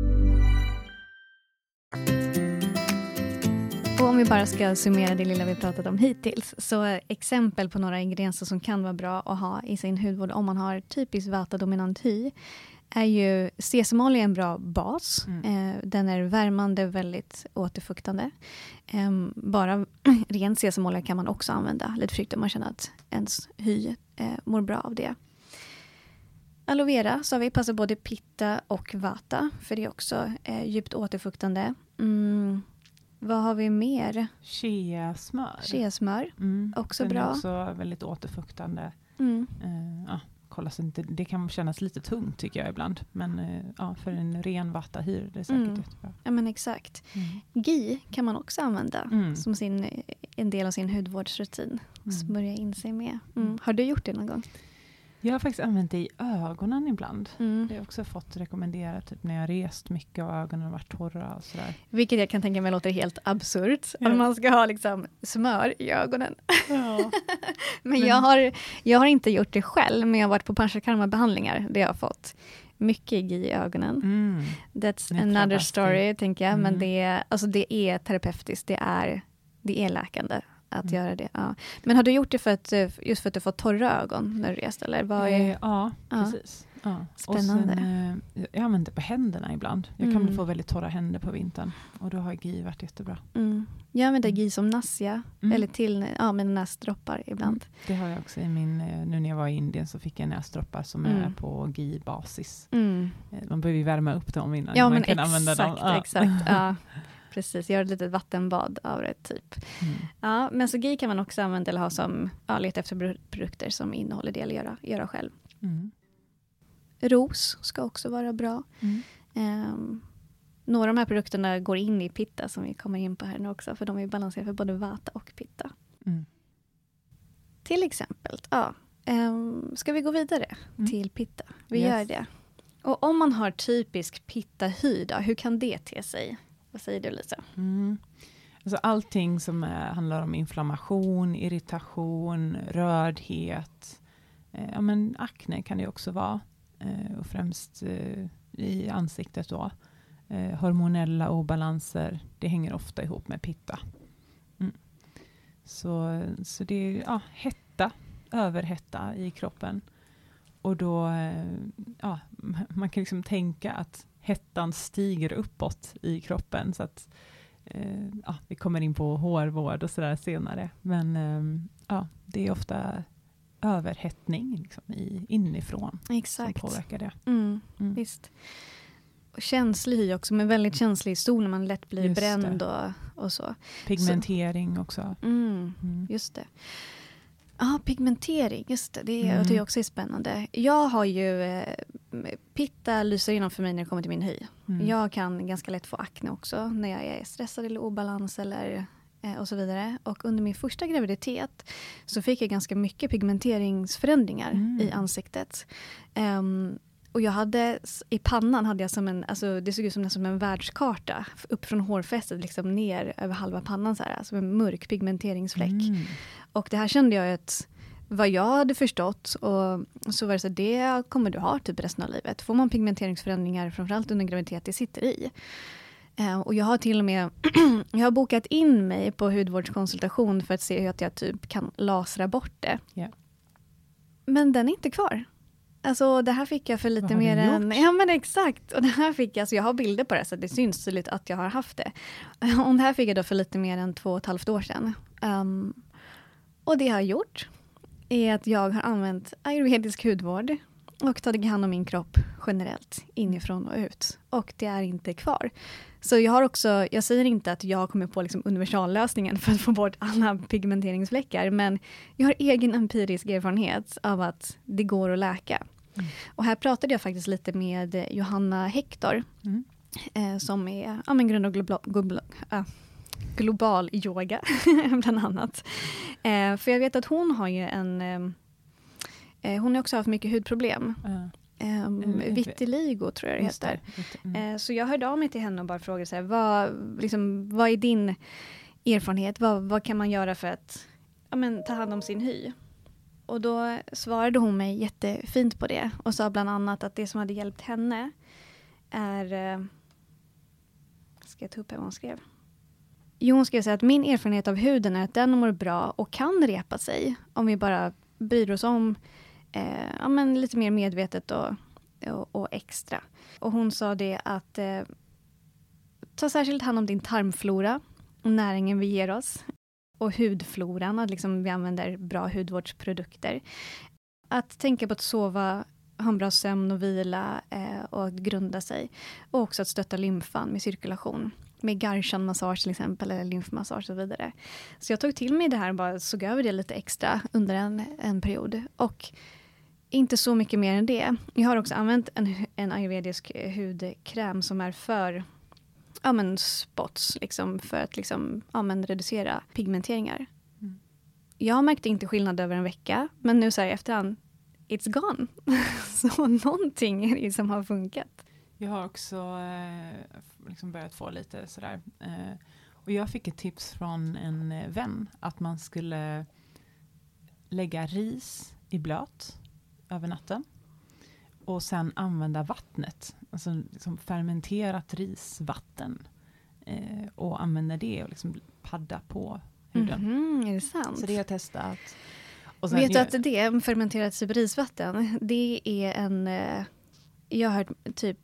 Och om vi bara ska summera det lilla vi pratat om hittills. Så exempel på några ingredienser som kan vara bra att ha i sin hudvård om man har typiskt vata-dominant hy. Är ju sesamolja en bra bas. Mm. Eh, den är värmande, väldigt återfuktande. Eh, bara ren sesamolja kan man också använda. Lite försiktigt om man känner att ens hy eh, mår bra av det. Aloe vera så har vi passar både pitta och vata. För det är också eh, djupt återfuktande. Mm. Vad har vi mer? Shea-smör. Shea-smör, mm. också den bra. Den är också väldigt återfuktande. Mm. Uh, ja, kolla så inte, det kan kännas lite tungt tycker jag ibland. Men uh, ja, för en ren vata-hy det är säkert mm. jättebra. Ja men exakt. Mm. Ghee kan man också använda mm. som sin, en del av sin hudvårdsrutin. Mm. Smörja in sig med. Mm. Har du gjort det någon gång? Jag har faktiskt använt det i ögonen ibland. Mm. Det har jag också fått rekommendera typ när jag rest mycket och ögonen har varit torra och sådär. Vilket jag kan tänka mig låter helt absurt. Ja. Att man ska ha liksom smör i ögonen. Ja. men men jag, har, jag har inte gjort det själv. Men jag har varit på panchakarma-behandlingar. Det jag har fått mycket ghee i ögonen. Mm. That's another story tänker jag. Mm. Men det, alltså det är terapeutiskt. Det är, det är läkande. Att mm. göra det, ja. Men har du gjort det för att, just för att du fått torra ögon när du rest? Eller vad är... eh, ja, precis. Ja. Spännande. Och sen, eh, jag använder det på händerna ibland. Jag kan mm. få väldigt torra händer på vintern. Och då har ghee varit jättebra. Mm. Jag använder ghee som nasja. Mm. Eller till ja, med näsdroppar ibland. Mm. Det har jag också i min... Nu när jag var i Indien så fick jag näsdroppar som mm. är på ghee-basis. Mm. Man behöver ju värma upp dem innan ja, man men kan exakt, använda dem. Ja. Exakt, ja. Precis, gör ett litet vattenbad av det typ. Mm. Ja, men så ghee kan man också använda eller ha som ja, leta efter produkter som innehåller det eller göra, göra själv. Mm. Ros ska också vara bra. Mm. Um, några av de här produkterna går in i pitta som vi kommer in på här nu också. För de är balanserade för både vata och pitta. Mm. Till exempel, ja. Um, ska vi gå vidare mm. till pitta? Vi Yes. gör det. Och om man har typisk pitta-hy då, hur kan det te sig? Vad säger du, Lisa? Mm. Alltså allting som är, handlar om inflammation, irritation, rördhet. Eh, ja, men akne kan det också vara. Eh, och främst eh, i ansiktet då. Eh, hormonella obalanser, det hänger ofta ihop med pitta. Mm. Så, så det är ja, hetta, överhetta i kroppen. Och då, eh, ja, man kan liksom tänka att hettan stiger uppåt i kroppen. Så att eh, ja, vi kommer in på hårvård och sådär senare. Men eh, ja, det är ofta överhettning liksom, i, inifrån Exakt. som påverkar det. Mm, Mm. visst. Och känslig hy också, men väldigt känslig i sol när man lätt blir Just bränd det. och, och så. Pigmentering så. också. Mm, Mm. just det. Ja, pigmentering, just det. Det, är, Mm. det är också spännande. Jag har ju, eh, pitta lyser inom för mig när det kommer till min hy. Mm. Jag kan ganska lätt få akne också när jag är stressad eller obalans eller eh, och så vidare. Och under min första graviditet så fick jag ganska mycket pigmenteringsförändringar Mm. i ansiktet. Um, och jag hade, i pannan hade jag som en, alltså det såg ut som, som en världskarta. Upp från hårfästet liksom ner över halva pannan så här. Alltså en mörk pigmenteringsfläck. Mm. Och det här kände jag att vad jag hade förstått och så var det så att det kommer du ha typ resten av livet. Får man pigmenteringsförändringar framförallt under graviditet, det sitter i. Eh, och jag har till och med jag har bokat in mig på hudvårdskonsultation för att se hur att jag typ kan lasra bort det. Yeah. Men den är inte kvar. Alltså det här fick jag för lite Vad har mer du än... gjort? Ja men exakt. Och det här fick jag, alltså jag har bilder på det så det syns tydligt att jag har haft det. Och det här fick jag då för lite mer än två och ett halvt år sedan. Um, och det jag har gjort är att jag har använt ayurvedisk hudvård och tagit hand om min kropp generellt inifrån och ut. Och det är inte kvar. Så jag har också, jag säger inte att jag kommer på liksom universallösningen för att få bort alla pigmenteringsfläckar, men jag har egen empirisk erfarenhet av att det går att läka. Mm. Och här pratade jag faktiskt lite med Johanna Hector Mm. eh, som är ja, men grund och global, global, äh, global yoga bland annat. Eh, för jag vet att hon har ju en eh, hon har också haft mycket hudproblem. Uh. Um, vitiligo tror jag det heter. Mm. Uh, så jag hörde av mig till henne och bara frågade så här, vad, liksom, vad är din erfarenhet? Vad, vad kan man göra för att ja, men, ta hand om sin hy? Och då svarade hon mig jättefint på det. Och sa bland annat att det som hade hjälpt henne är... Uh, ska jag ta upp här vad hon skrev? Jo, hon skrev så här att min erfarenhet av huden är att den mår bra och kan repa sig. Om vi bara bryr oss om Eh, ja, men lite mer medvetet och, och, och extra. Och hon sa det att eh, ta särskilt hand om din tarmflora och näringen vi ger oss. Och hudfloran, att liksom vi använder bra hudvårdsprodukter. Att tänka på att sova, ha en bra sömn och vila eh, och att grunda sig. Och också att stötta lymfan med cirkulation. Med Garshan-massage till exempel, eller lymfmassage och så vidare. Så jag tog till mig det här och bara såg över det lite extra under en, en period. Och inte så mycket mer än det. Jag har också använt en, en ayurvedisk hudkräm som är för ja, men spots, liksom, för att liksom, ja, men reducera pigmenteringar. Mm. Jag märkte inte skillnad över en vecka, men nu så här i efterhand, it's gone. Så någonting är det som har funkat. Jag har också eh, liksom börjat få lite sådär. Eh, och jag fick ett tips från en eh, vän att man skulle lägga ris i blöt över natten. Och sen använda vattnet. Alltså liksom fermenterat risvatten. Eh, och använda det och liksom padda på huden. Mm-hmm, är det sant? Så det har jag testat. Och sen vet du jag, att det fermenterat typ risvatten, det är en... Eh, jag har hört typ...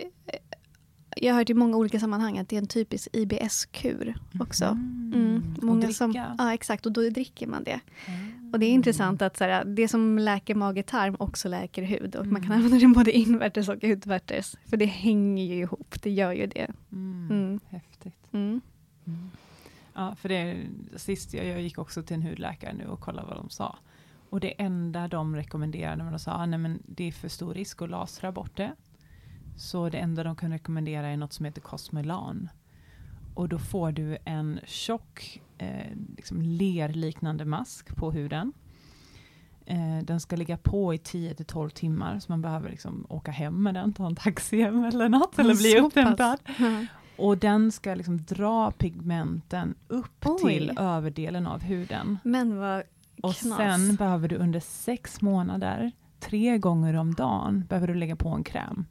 Jag har hört i många olika sammanhang att det är en typisk I B S-kur också. Mm. Mm. Många och som, dricka. ja, exakt. Och då dricker man det. Mm. Och det är intressant att så här, det som läker mage-tarm också läker hud. Och mm. man kan använda det både invärtes och utvärtes. För det hänger ju ihop. Det gör ju det. Mm. Mm. Häftigt. Mm. Mm. Ja, för det sist jag, jag gick också till en hudläkare nu och kollade vad de sa. Och det enda de rekommenderade, när de sa att ah, det är för stor risk att lasra bort det. Så det enda de kan rekommendera är något som heter Cosmelan. Och då får du en tjock eh, liksom lerliknande mask på huden. Eh, den ska ligga på i tio till tolv timmar. Så man behöver liksom åka hem med den, ta en taxi hem eller något. Eller bli upphämtad. Mm. Och den ska liksom dra pigmenten upp Oj. till överdelen av huden. Men vad Och knas. Sen behöver du under sex månader, tre gånger om dagen, behöver du lägga på en kräm.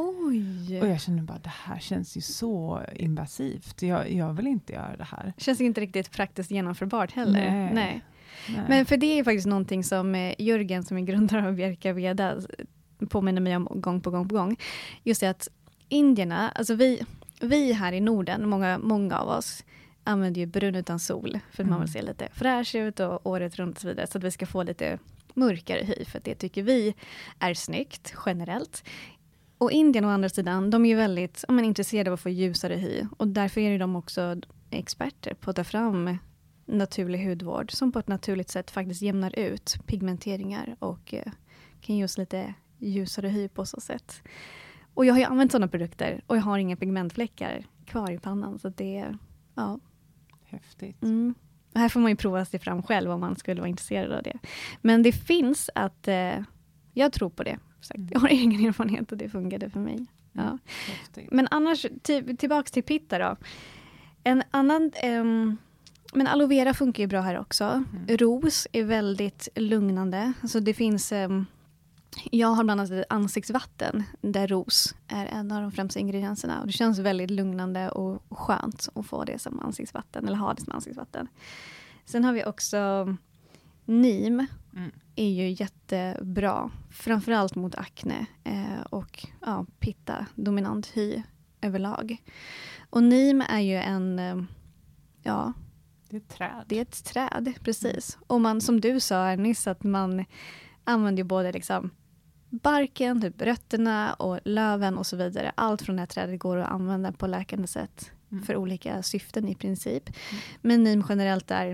Oj. Och jag känner bara, det här känns ju så invasivt. Jag, jag vill inte göra det här. Känns inte riktigt praktiskt genomförbart heller. Nej. Nej. Nej. Men för det är faktiskt någonting som Jörgen, som är grundare av Bjerka Veda, påminner mig om gång på gång på gång. Just det att indierna, alltså vi, vi här i Norden, många, många av oss använder ju brun utan sol. För att mm. man vill se lite fräsch ut och året runt och så vidare. Så att vi ska få lite mörkare hy. För det tycker vi är snyggt generellt. Och Indien å andra sidan, de är ju väldigt ja, men, intresserade av att få ljusare hy. Och därför är de också experter på att ta fram naturlig hudvård. Som på ett naturligt sätt faktiskt jämnar ut pigmenteringar. Och eh, kan ge oss lite ljusare hy på så sätt. Och jag har ju använt sådana produkter. Och jag har inga pigmentfläckar kvar i pannan. Så det är, ja. Häftigt. Mm. Här får man ju prova sig fram själv om man skulle vara intresserad av det. Men det finns att, eh, jag tror på det. Sagt. Jag har egen erfarenhet och det funkade för mig. Ja. Mm, men annars, till, tillbaks till pitta då. En annan, um, men aloe vera funkar ju bra här också. Mm. Ros är väldigt lugnande. Alltså det finns, um, jag har bland annat ansiktsvatten där ros är en av de främsta ingredienserna. Och det känns väldigt lugnande och skönt att få det som ansiktsvatten, eller ha det som ansiktsvatten. Sen har vi också nim. Mm. Är ju jättebra. Framförallt mot akne eh, och ja, pitta, dominant hy överlag. Och nim är ju en, eh, ja. Det är ett träd. Det är ett träd, precis. Mm. Och man, som du sa nyss, att man använder ju både liksom barken, typ rötterna och löven och så vidare. Allt från det här trädet går att använda på läkande sätt mm. för olika syften i princip. Mm. Men nim generellt är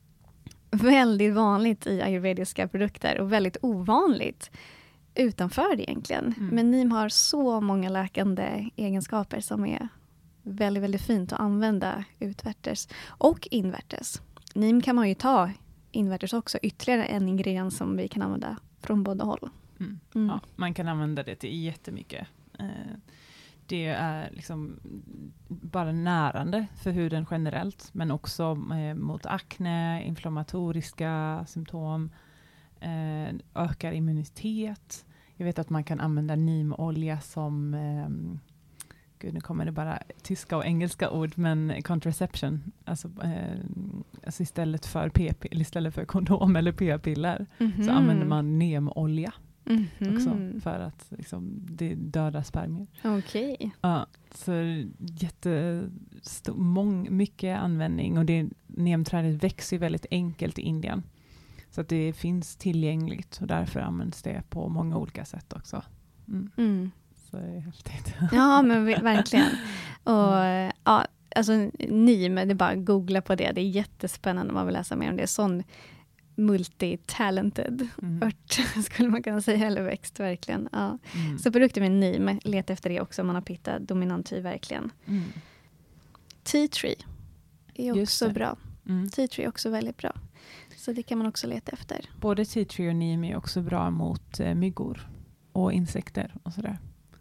väldigt vanligt i ayurvediska produkter och väldigt ovanligt utanför det egentligen. Mm. Men nim har så många läkande egenskaper som är väldigt, väldigt fint att använda utvärtes och invärtes. Nim kan man ju ta invärtes också, ytterligare en ingrediens som vi kan använda från båda håll. Mm. Mm. Ja, man kan använda det till jättemycket. Eh, det är liksom bara närande för huden generellt, men också eh, mot akne, inflammatoriska symptom, eh, ökar immunitet. Jag vet att man kan använda nimolja som eh, gud, nu kommer det bara tyska och engelska ord, men contraception, alltså, eh, alltså istället för p-p- istället för kondom eller p-piller mm-hmm. så använder man nemolja. Mm-hmm. Också för att liksom, det dödar spermier. Okej. Okay. Ja, så jättestor, mång, mycket användning, och det nemträdet växer väldigt enkelt i Indien. Så att det finns tillgängligt, och därför används det på många olika sätt också. Mm. Mm. Så det är häftigt. Ja, men verkligen. Och ja, alltså nim, det är bara att googla på det. Det är jättespännande om man vill läsa mer om det. Sån multi-talented mm. ört skulle man kunna säga, eller växt verkligen. Ja. Mm. Så produkter med nim, leta efter det också om man har pitta dominant hy verkligen. Mm. Tea tree är också bra. Mm. Tea tree är också väldigt bra. Så det kan man också leta efter. Både tea tree och nim är också bra mot eh, myggor och insekter och sådär.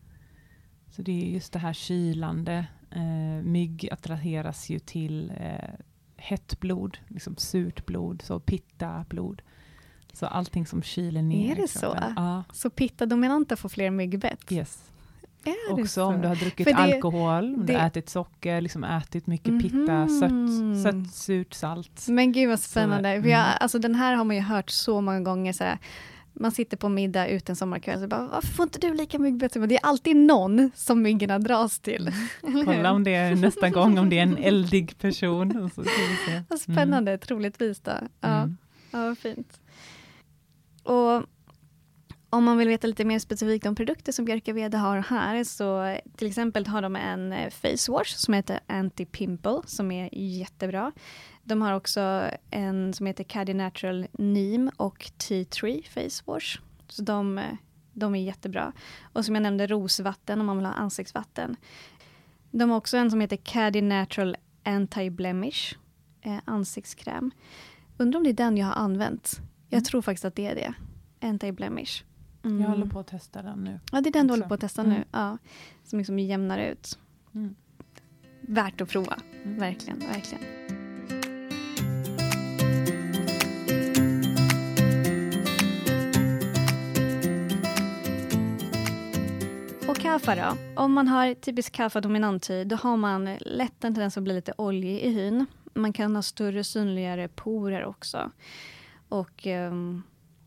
Så det är just det här kylande. Eh, mygg attraheras ju till eh, hett blod, liksom surt blod, så pitta blod. Så allting som kyler ner. Är det så? Ja. Så pitta dominanta får fler myggbett? Yes. Är också så? Om du har druckit det, alkohol, om det, du har ätit socker, liksom ätit mycket mm-hmm. pitta, sött, sött, surt, salt. Men gud vad spännande. Så, För jag, alltså, den här har man ju hört så många gånger så här. Man sitter på middag ut en sommarkväll och bara, varför får inte du lika myggbett? Det är alltid någon som myggorna dras till. Kolla om det är nästa gång, om det är en eldig person. Och så ska vi se. Vad spännande, mm. troligtvis då. Ja, mm. ja, vad fint. Och om man vill veta lite mer specifikt om produkter som Björkaveda har här, så till exempel har de en face wash som heter Anti-Pimple som är jättebra. De har också en som heter Caddy Natural Neem och Tea Tree face wash. Så de, de är jättebra. Och som jag nämnde, rosvatten om man vill ha ansiktsvatten. De har också en som heter Caddy Natural Anti-Blemish eh, ansiktskräm. Undrar om det är den jag har använt. Jag mm. tror faktiskt att det är det. Anti-Blemish. Mm. Jag håller på att testa den nu. Ja, det är den du också. håller på att testa mm. nu. Ja, som liksom jämnar ut. Mm. Värt att prova. Mm. Verkligen, verkligen. Och kaffe då? Om man har typisk kaffe-dominant hy, då har man lätt en tendens att bli lite oljig i hyn. Man kan ha större synligare porer också. Och um,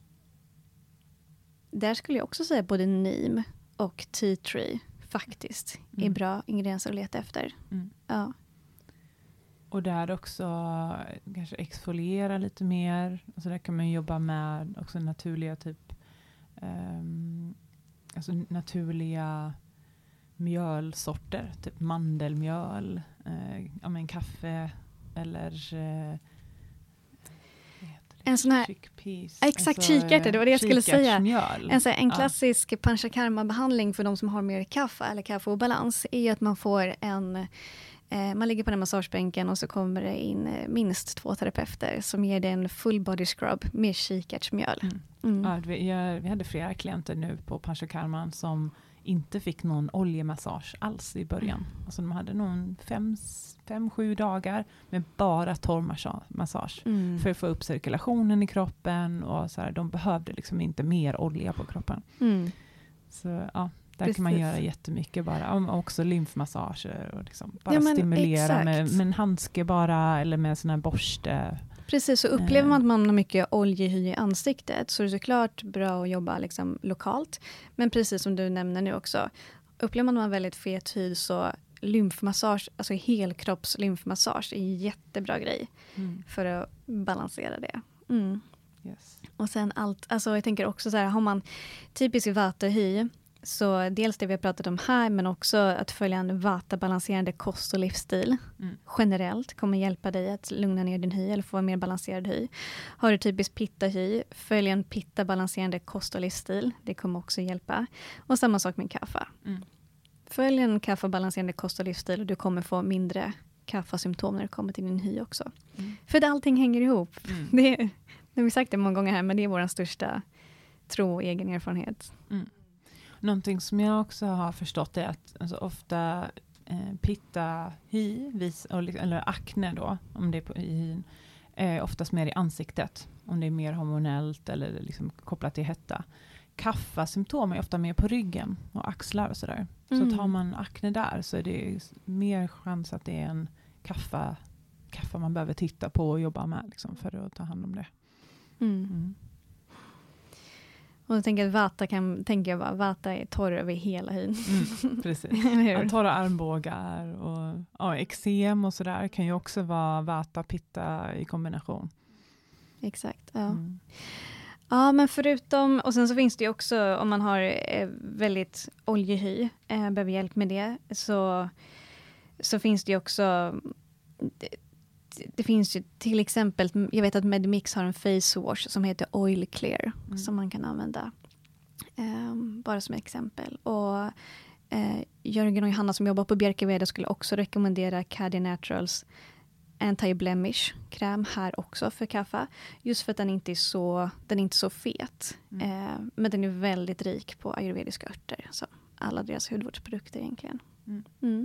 där skulle jag också säga både neem och tea tree faktiskt mm. är bra ingredienser att leta efter. Mm. Ja. Och där också kanske exfoliera lite mer. Alltså där kan man jobba med också naturliga typ um, alltså naturliga mjölsorter. Typ mandelmjöl, eh, ja men kaffe eller eh, en sån här chickpeas. exakt alltså, kikärtor, det var det jag skulle säga. En, så här, en klassisk ja. panchakarma-behandling för de som har mer kaffe eller kaffeobalans är att man får en eh, man ligger på den massagebänken och så kommer det in eh, minst två terapeuter som ger dig en full body scrub med kikärtsmjöl. Mm. Mm. Ja, vi, jag, vi hade flera klienter nu på panchakarman som inte fick någon oljemassage alls i början. Mm. Alltså de hade någon fem, fem, sju dagar med bara torrmassage mm. för att få upp cirkulationen i kroppen och så här, de behövde liksom inte mer olja på kroppen. Mm. Så ja, där Precis. Kan man göra jättemycket bara. Och också lymfmassager och liksom bara ja, stimulera med, med en handske bara eller med sån här borste. Precis, så upplever man att man har mycket oljehy i ansiktet så är det såklart bra att jobba liksom lokalt. Men precis som du nämner nu också, upplever man att man har väldigt fet hy så lymfmassage, alltså helkropps lymfmassage är en jättebra grej mm. för att balansera det. Mm. Yes. Och sen allt, alltså jag tänker också så här, har man typisk vata-hy så dels det vi har pratat om här men också att följa en vata-balanserande kost och livsstil mm. generellt kommer hjälpa dig att lugna ner din hy eller få en mer balanserad hy. Har du typiskt pitta-hy, följ en pitta-balanserande kost och livsstil. Det kommer också hjälpa. Och samma sak med kaffe. Mm. Följ en kaffe-balanserande kost och livsstil och du kommer få mindre kaffa-symptom när det kommer till din hy också. Mm. För att allting hänger ihop. Mm. Det, är, det har vi sagt det många gånger här men det är vår största tro och egen erfarenhet. Mm. Någonting som jag också har förstått är att alltså, ofta eh, pitta hy, vis, eller akne då, om det är på, i hyn, är oftast mer i ansiktet. Om det är mer hormonellt eller liksom kopplat till hetta. Kaffasymptom är ofta mer på ryggen och axlar och sådär. Mm. Så tar man akne där så är det mer chans att det är en kaffa, kaffa man behöver titta på och jobba med liksom, för att ta hand om det. Mm. Mm. Och jag tänker att vata kan tänka jag bara, vata är torr över hela hyn. Mm, precis. Ja, torra armbågar och ja, eksem och sådär kan ju också vara vata, pitta i kombination. Exakt, ja. Mm. Ja, men förutom, och sen så finns det ju också om man har eh, väldigt oljehy, eh, behöver hjälp med det, så, så finns det ju också det, det finns ju till exempel, jag vet att Medmix har en face wash som heter Oil Clear mm. som man kan använda. Um, bara som exempel. Och uh, Jörgen och Johanna som jobbar på Björkaveda skulle också rekommendera Caddy Naturals Anti-Blemish kräm här också för kaffe. Just för att den inte är så, den är inte så fet. Mm. Uh, men den är väldigt rik på ayurvediska örter. Så alla deras hudvårdsprodukter egentligen. Mm. Mm.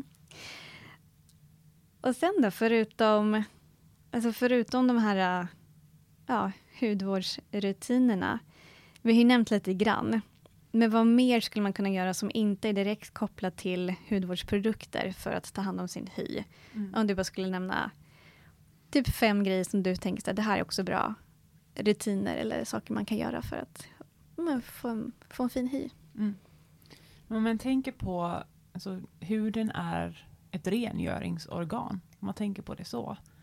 Och sen då, förutom, alltså förutom de här ja, hudvårdsrutinerna. Vi har ju nämnt lite grann. Men vad mer skulle man kunna göra som inte är direkt kopplat till hudvårdsprodukter för att ta hand om sin hy? Mm. Om du bara skulle nämna typ fem grejer som du tänker att det här är också bra rutiner eller saker man kan göra för att man, få, en, få en fin hy. Mm. Om man tänker på alltså, huden är ett rengöringsorgan. Om man tänker på det så.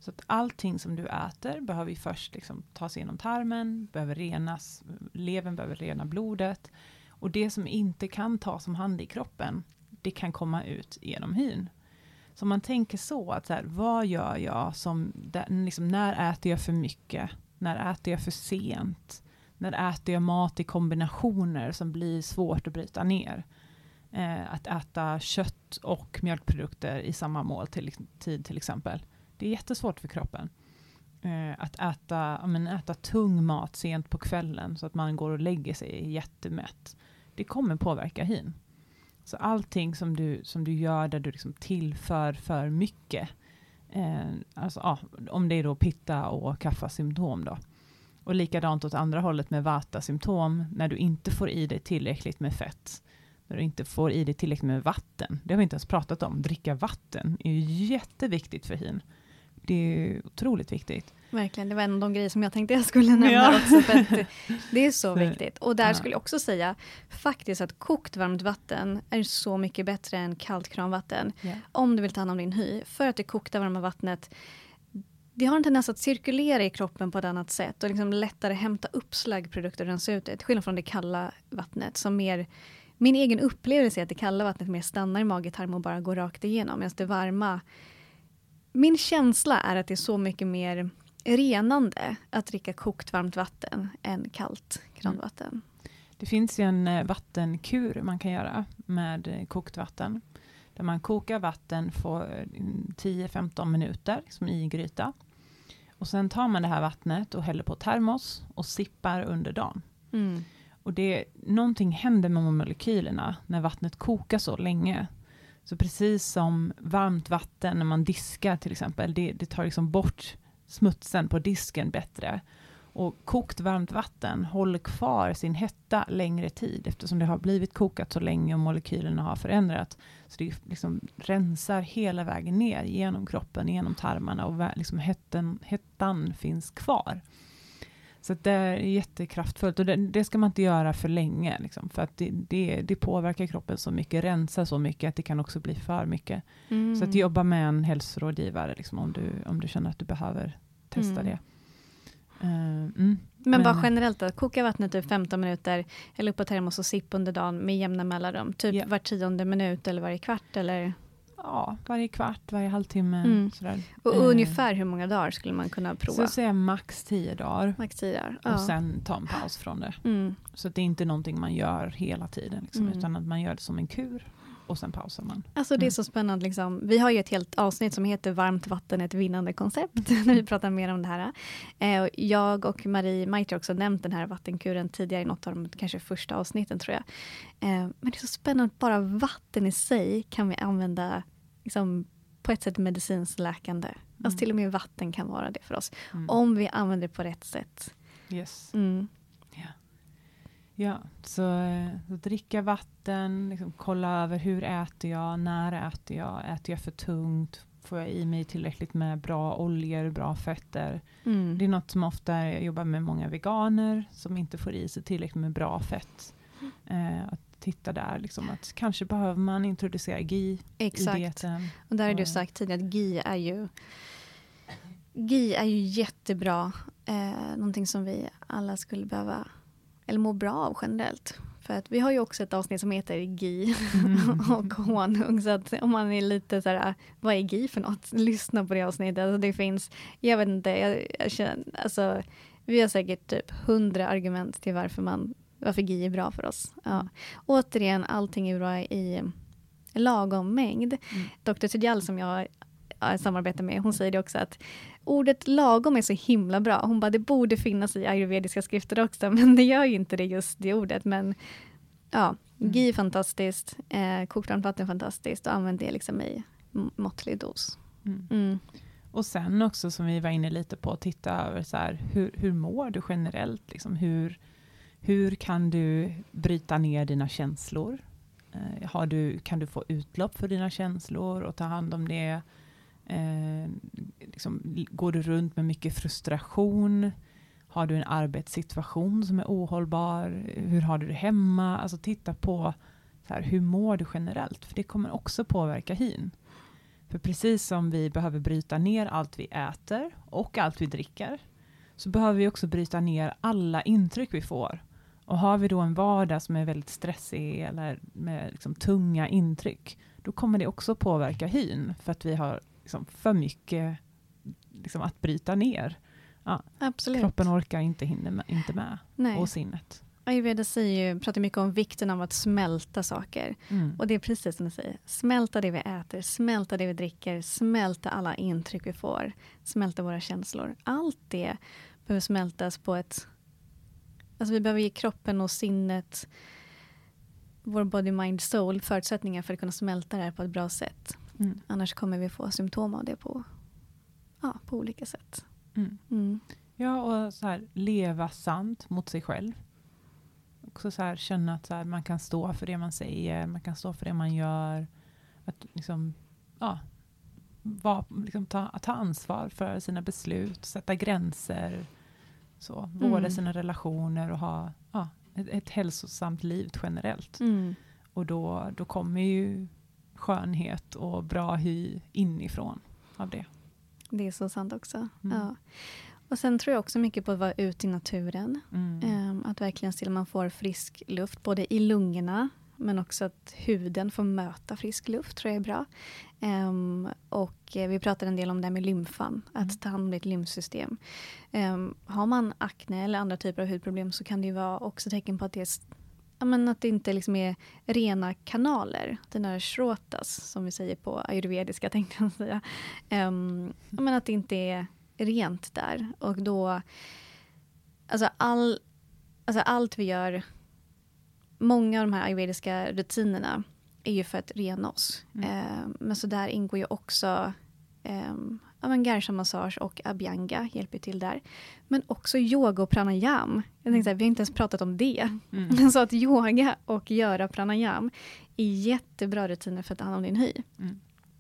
Så att allting som du äter behöver ju först liksom ta sig genom tarmen, behöver renas, levern behöver rena blodet. Och det som inte kan tas om hand i kroppen, det kan komma ut genom hyn. Så man tänker så, att så här, vad gör jag som, där, liksom, när äter jag för mycket? När äter jag för sent? När äter jag mat i kombinationer som blir svårt att bryta ner? Eh, att äta kött och mjölkprodukter i samma måltid till, till exempel. Det är jättesvårt för kroppen. Eh, att äta, ja, men, äta tung mat sent på kvällen så att man går och lägger sig jättemätt. Det kommer påverka hyn. Så allting som du, som du gör där du liksom tillför för mycket. Eh, alltså, ja, om det är då pitta och kaffasymptom då. Och likadant åt andra hållet med vata-symptom. När du inte får i dig tillräckligt med fett. När du inte får i dig tillräckligt med vatten. Det har vi inte ens pratat om. Dricka vatten är ju jätteviktigt för hyn. Det är otroligt viktigt. Verkligen, det var en av de grejer som jag tänkte jag skulle nämna ja. också. För att det är så viktigt. Och där ja. skulle jag också säga faktiskt att kokt varmt vatten är så mycket bättre än kallt kranvatten. Yeah. Om du vill ta hand om din hy. För att det kokta varma vattnet, det har en tendens att cirkulera i kroppen på ett annat sätt. Och liksom lättare hämta upp slaggprodukter och rensa ut det. Till skillnad från det kalla vattnet som mer... Min egen upplevelse är att det kalla vattnet mer stannar i magetarm och bara går rakt igenom. Medan det varma... Min känsla är att det är så mycket mer renande att dricka kokt varmt vatten än kallt kranvatten. Mm. Det finns ju en vattenkur man kan göra med kokt vatten. Där man kokar vatten för tio till femton minuter som i gryta. Och sen tar man det här vattnet och häller på termos och sippar under dagen. Mm. Och det, någonting händer med molekylerna när vattnet kokar så länge. Så precis som varmt vatten när man diskar till exempel, det, det tar liksom bort smutsen på disken bättre. Och kokt varmt vatten håller kvar sin hetta längre tid eftersom det har blivit kokat så länge och molekylerna har förändrats. Så det liksom rensar hela vägen ner genom kroppen, genom tarmarna och liksom hettan, hettan finns kvar. Så det är jättekraftfullt och det, det ska man inte göra för länge. Liksom, för att det, det, det påverkar kroppen så mycket, rensar så mycket att det kan också bli för mycket. Mm. Så att jobba med en hälsorådgivare liksom, om, du, om du känner att du behöver testa mm. det. Uh, mm. Men, Men bara generellt att koka vattnet i femton minuter eller upp på termos och sipp under dagen med jämna mellanrum. Typ yeah. var tionde minut eller varje kvart eller... Ja, varje kvart, varje halvtimme. Mm. Sådär. Och uh, ungefär hur många dagar skulle man kunna prova? Så säger max tio dagar. Max tio dagar, Och ja. sen ta en paus från det. Mm. Så att det är inte någonting man gör hela tiden. Liksom, Mm. utan att man gör det som en kur. Och sen pausar man. Alltså det är så spännande. Liksom. Vi har ju ett helt avsnitt som heter Varmt vatten, ett vinnande koncept. När vi pratar mer om det här. Eh, jag och Marie Maitri har också nämnt den här vattenkuren tidigare i något av de kanske första avsnitten tror jag. Eh, men det är så spännande att bara vatten i sig kan vi använda liksom, på ett sätt medicinskt läkande. Mm. Alltså till och med vatten kan vara det för oss. Mm. Om vi använder det på rätt sätt. Yes. Mm. Ja. Ja, så, så dricka vatten, liksom, kolla över hur äter jag, när äter jag, äter jag för tungt, får jag i mig tillräckligt med bra oljor, bra fetter. Mm. Det är något som ofta jag jobbar med många veganer som inte får i sig tillräckligt med bra fett. Mm. Eh, att titta där, liksom, att kanske behöver man introducera ghee Exakt. i dieten. Och där har du sagt tidigare att ghee är ju ghee är ju jättebra. Eh, någonting som vi alla skulle behöva eller må bra av generellt. För att vi har ju också ett avsnitt som heter ghee mm. och honung. Så att om man är lite så här, vad är ghee för något? Lyssna på det avsnittet. Alltså det finns, jag vet inte, jag, jag känner, alltså vi har säkert typ hundra argument till varför man, varför ghee är bra för oss. Ja. Återigen, allting är bra i lagom mängd. Mm. doktor Tidjal som jag ja, samarbetar med, hon säger det också att ordet lagom är så himla bra. Hon bara, det borde finnas i ayurvediska skrifter också, men det gör ju inte det just det ordet. Men ja, mm. ghee är fantastiskt, eh, kokt varmt vatten är fantastiskt och använd det liksom i måttlig dos. Mm. Mm. Och sen också som vi var inne lite på, titta över så här, hur, hur mår du generellt? Liksom, hur, hur kan du bryta ner dina känslor? Eh, har du, kan du få utlopp för dina känslor och ta hand om det? Eh, liksom, går du runt med mycket frustration? Har du en arbetssituation som är ohållbar? Hur har du det hemma? Alltså titta på så här, hur mår du generellt? För det kommer också påverka hyn. För precis som vi behöver bryta ner allt vi äter och allt vi dricker, så behöver vi också bryta ner alla intryck vi får. Och har vi då en vardag som är väldigt stressig eller med liksom tunga intryck, då kommer det också påverka hyn. För att vi har liksom för mycket liksom att bryta ner. Ja, absolut. Kroppen orkar inte, hinner med, inte med. Nej. Och sinnet. Ayurveda säger ju, pratar mycket om vikten av att smälta saker. Mm. Och det är precis som du säger. Smälta det vi äter, smälta det vi dricker, smälta alla intryck vi får. Smälta våra känslor. Allt det behöver smältas på ett... Alltså vi behöver ge kroppen och sinnet, vår body, mind, soul, förutsättningar för att kunna smälta det här på ett bra sätt. Mm. Annars kommer vi få symptom av det på, ja, på olika sätt. Mm. Mm. Ja, och så här, leva sant mot sig själv. Också så här, känna att så här, man kan stå för det man säger, man kan stå för det man gör. Att liksom, ja, var, liksom ta, att ta ansvar för sina beslut, sätta gränser, så, vårda Mm. sina relationer och ha ja, ett, ett hälsosamt liv generellt. Mm. Och då, då kommer ju skönhet och bra hy inifrån av det. Det är så sant också. Mm. Ja. Och sen tror jag också mycket på att vara ute i naturen. Mm. Um, att verkligen se att man får frisk luft, både i lungorna, men också att huden får möta frisk luft, tror jag är bra. Um, och eh, vi pratade en del om det här med lymfan, att Mm. ta hand om ditt lymfsystem. Um, har man akne eller andra typer av hudproblem, så kan det ju vara också tecken på att det är, ja, men att det inte liksom är rena kanaler. Den här shrotas, som vi säger på ayurvediska, tänkte jag säga. Um, ja, men att det inte är rent där. Och då, alltså, all, alltså allt vi gör, många av de här ayurvediska rutinerna är ju för att rena oss. Mm. Eh, men så där ingår ju också eh, ja, men garsha-massage och abhyanga hjälper till där. Men också yoga och pranayam. Jag tänkte så här, vi har inte ens pratat om det. Mm. Så att yoga och göra pranayam är jättebra rutiner för att ta hand om din hy. Mm.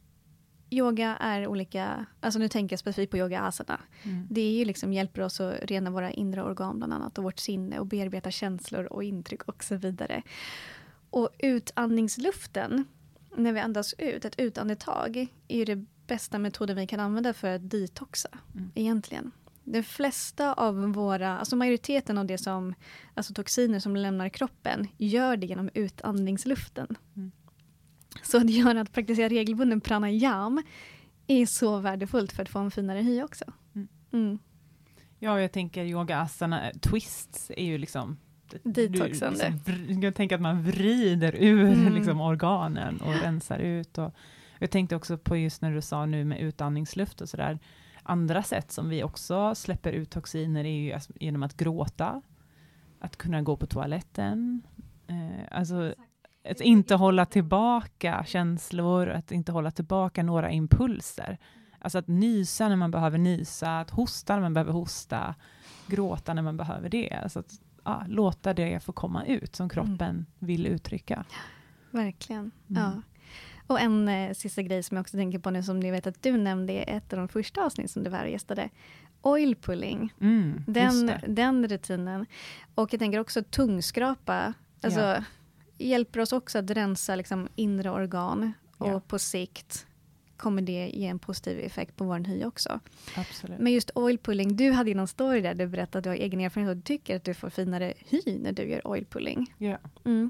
Yoga är olika, alltså nu tänker jag specifikt på yoga asana. Mm. Det är ju liksom, hjälper oss att rena våra inre organ bland annat, och vårt sinne, och bearbeta känslor och intryck och så vidare. Och utandningsluften, när vi andas ut, ett utandetag, är ju det bästa metoden vi kan använda för att detoxa, Mm. egentligen. De flesta av våra, alltså majoriteten av det som, alltså toxiner som lämnar kroppen, gör det genom utandningsluften. Mm. Så att göra, att praktisera regelbunden pranayam är så värdefullt för att få en finare hy också. Mm. Mm. Ja, jag tänker yoga asana, twists är ju liksom Detoxande. Du, liksom, jag tänker att man vrider ur Mm. liksom, organen och rensar ut. Och jag tänkte också på just när du sa nu med utandningsluft och sådär. Andra sätt som vi också släpper ut toxiner är ju genom att gråta. Att kunna gå på toaletten. Eh, alltså att inte hålla tillbaka känslor. Att inte hålla tillbaka några impulser. Alltså att nysa när man behöver nysa. Att hosta när man behöver hosta. Gråta när man behöver det. Alltså att ja, låta det få komma ut som kroppen mm. vill uttrycka. Verkligen, Mm. ja. Och en eh, sista grej som jag också tänker på nu, som ni vet att du nämnde i ett av de första avsnitt som du var gästade. Oil pulling. Mm, den, den rutinen. Och jag tänker också tungskrapa. Alltså Ja. hjälper oss också att rensa liksom inre organ. Och Ja. på sikt kommer det ge en positiv effekt på vår hy också. Absolut. Men just oil pulling, du hade ju någon story där du berättade att du har egen erfarenhet och du tycker att du får finare hy när du gör oil pulling. Ja. Mm.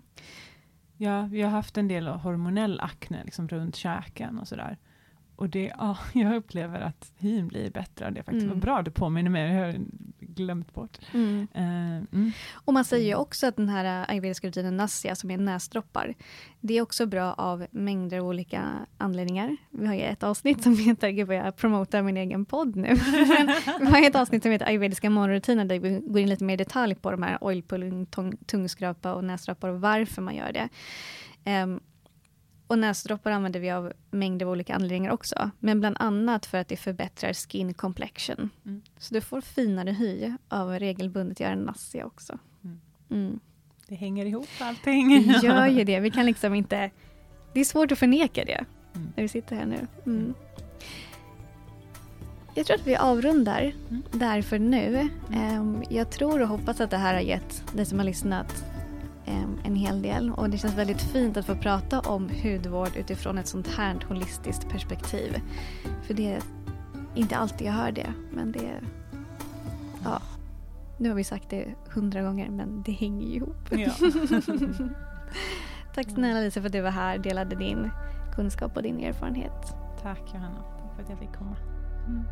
Ja, vi har haft en del hormonell akne liksom runt käken och sådär. Och det, ja, jag upplever att hyn blir bättre. Det är faktiskt Mm. var bra, du påminner mig. Jag har glömt bort. Mm. Uh, mm. Och man säger ju också att den här ayurvediska rutinen Nasya, som är näsdroppar, det är också bra av mängder av olika anledningar. Vi har ju ett avsnitt som heter, gud vad jag promotar min egen podd nu. Men vi har ett avsnitt som heter ayurvediska morgonrutiner, där vi går in lite mer i detalj på de här oil pulling, tungskrapa och näsdroppar och varför man gör det. Um, Och näsdroppar använder vi av mängder av olika anledningar också. Men bland annat för att det förbättrar skin complexion. Mm. Så du får finare hy av regelbundet göra Nasya också. Mm. Mm. Det hänger ihop allting. Det gör ju det. Vi kan liksom inte... Det är svårt att förneka det. Mm. När vi sitter här nu. Mm. Jag tror att vi avrundar Mm. där för nu. Um, jag tror och hoppas att det här har gett dig som har lyssnat en hel del. Och det känns väldigt fint att få prata om hudvård utifrån ett sånt här holistiskt perspektiv. För det är inte alltid jag hör det. Men det är... Ja, nu har vi sagt det hundra gånger, men det hänger ju ihop. Ja. Tack snälla Lisa för att du var här och delade din kunskap och din erfarenhet. Tack Johanna, tack för att jag fick komma. Mm.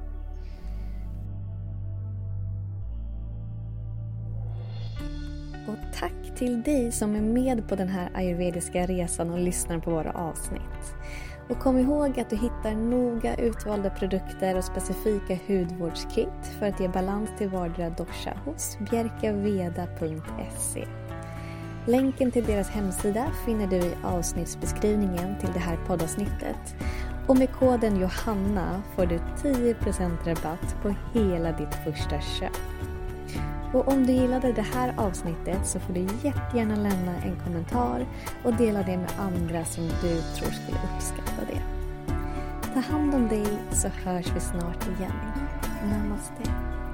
Och tack till dig som är med på den här ayurvediska resan och lyssnar på våra avsnitt. Och kom ihåg att du hittar noga utvalda produkter och specifika hudvårdskit för att ge balans till vardera dosha hos bjerkaveda punkt se. Länken till deras hemsida finner du i avsnittsbeskrivningen till det här poddavsnittet. Och med koden Johanna får du tio procent rabatt på hela ditt första köp. Och om du gillade det här avsnittet så får du jättegärna lämna en kommentar och dela det med andra som du tror skulle uppskatta det. Ta hand om dig så hörs vi snart igen. Namaste.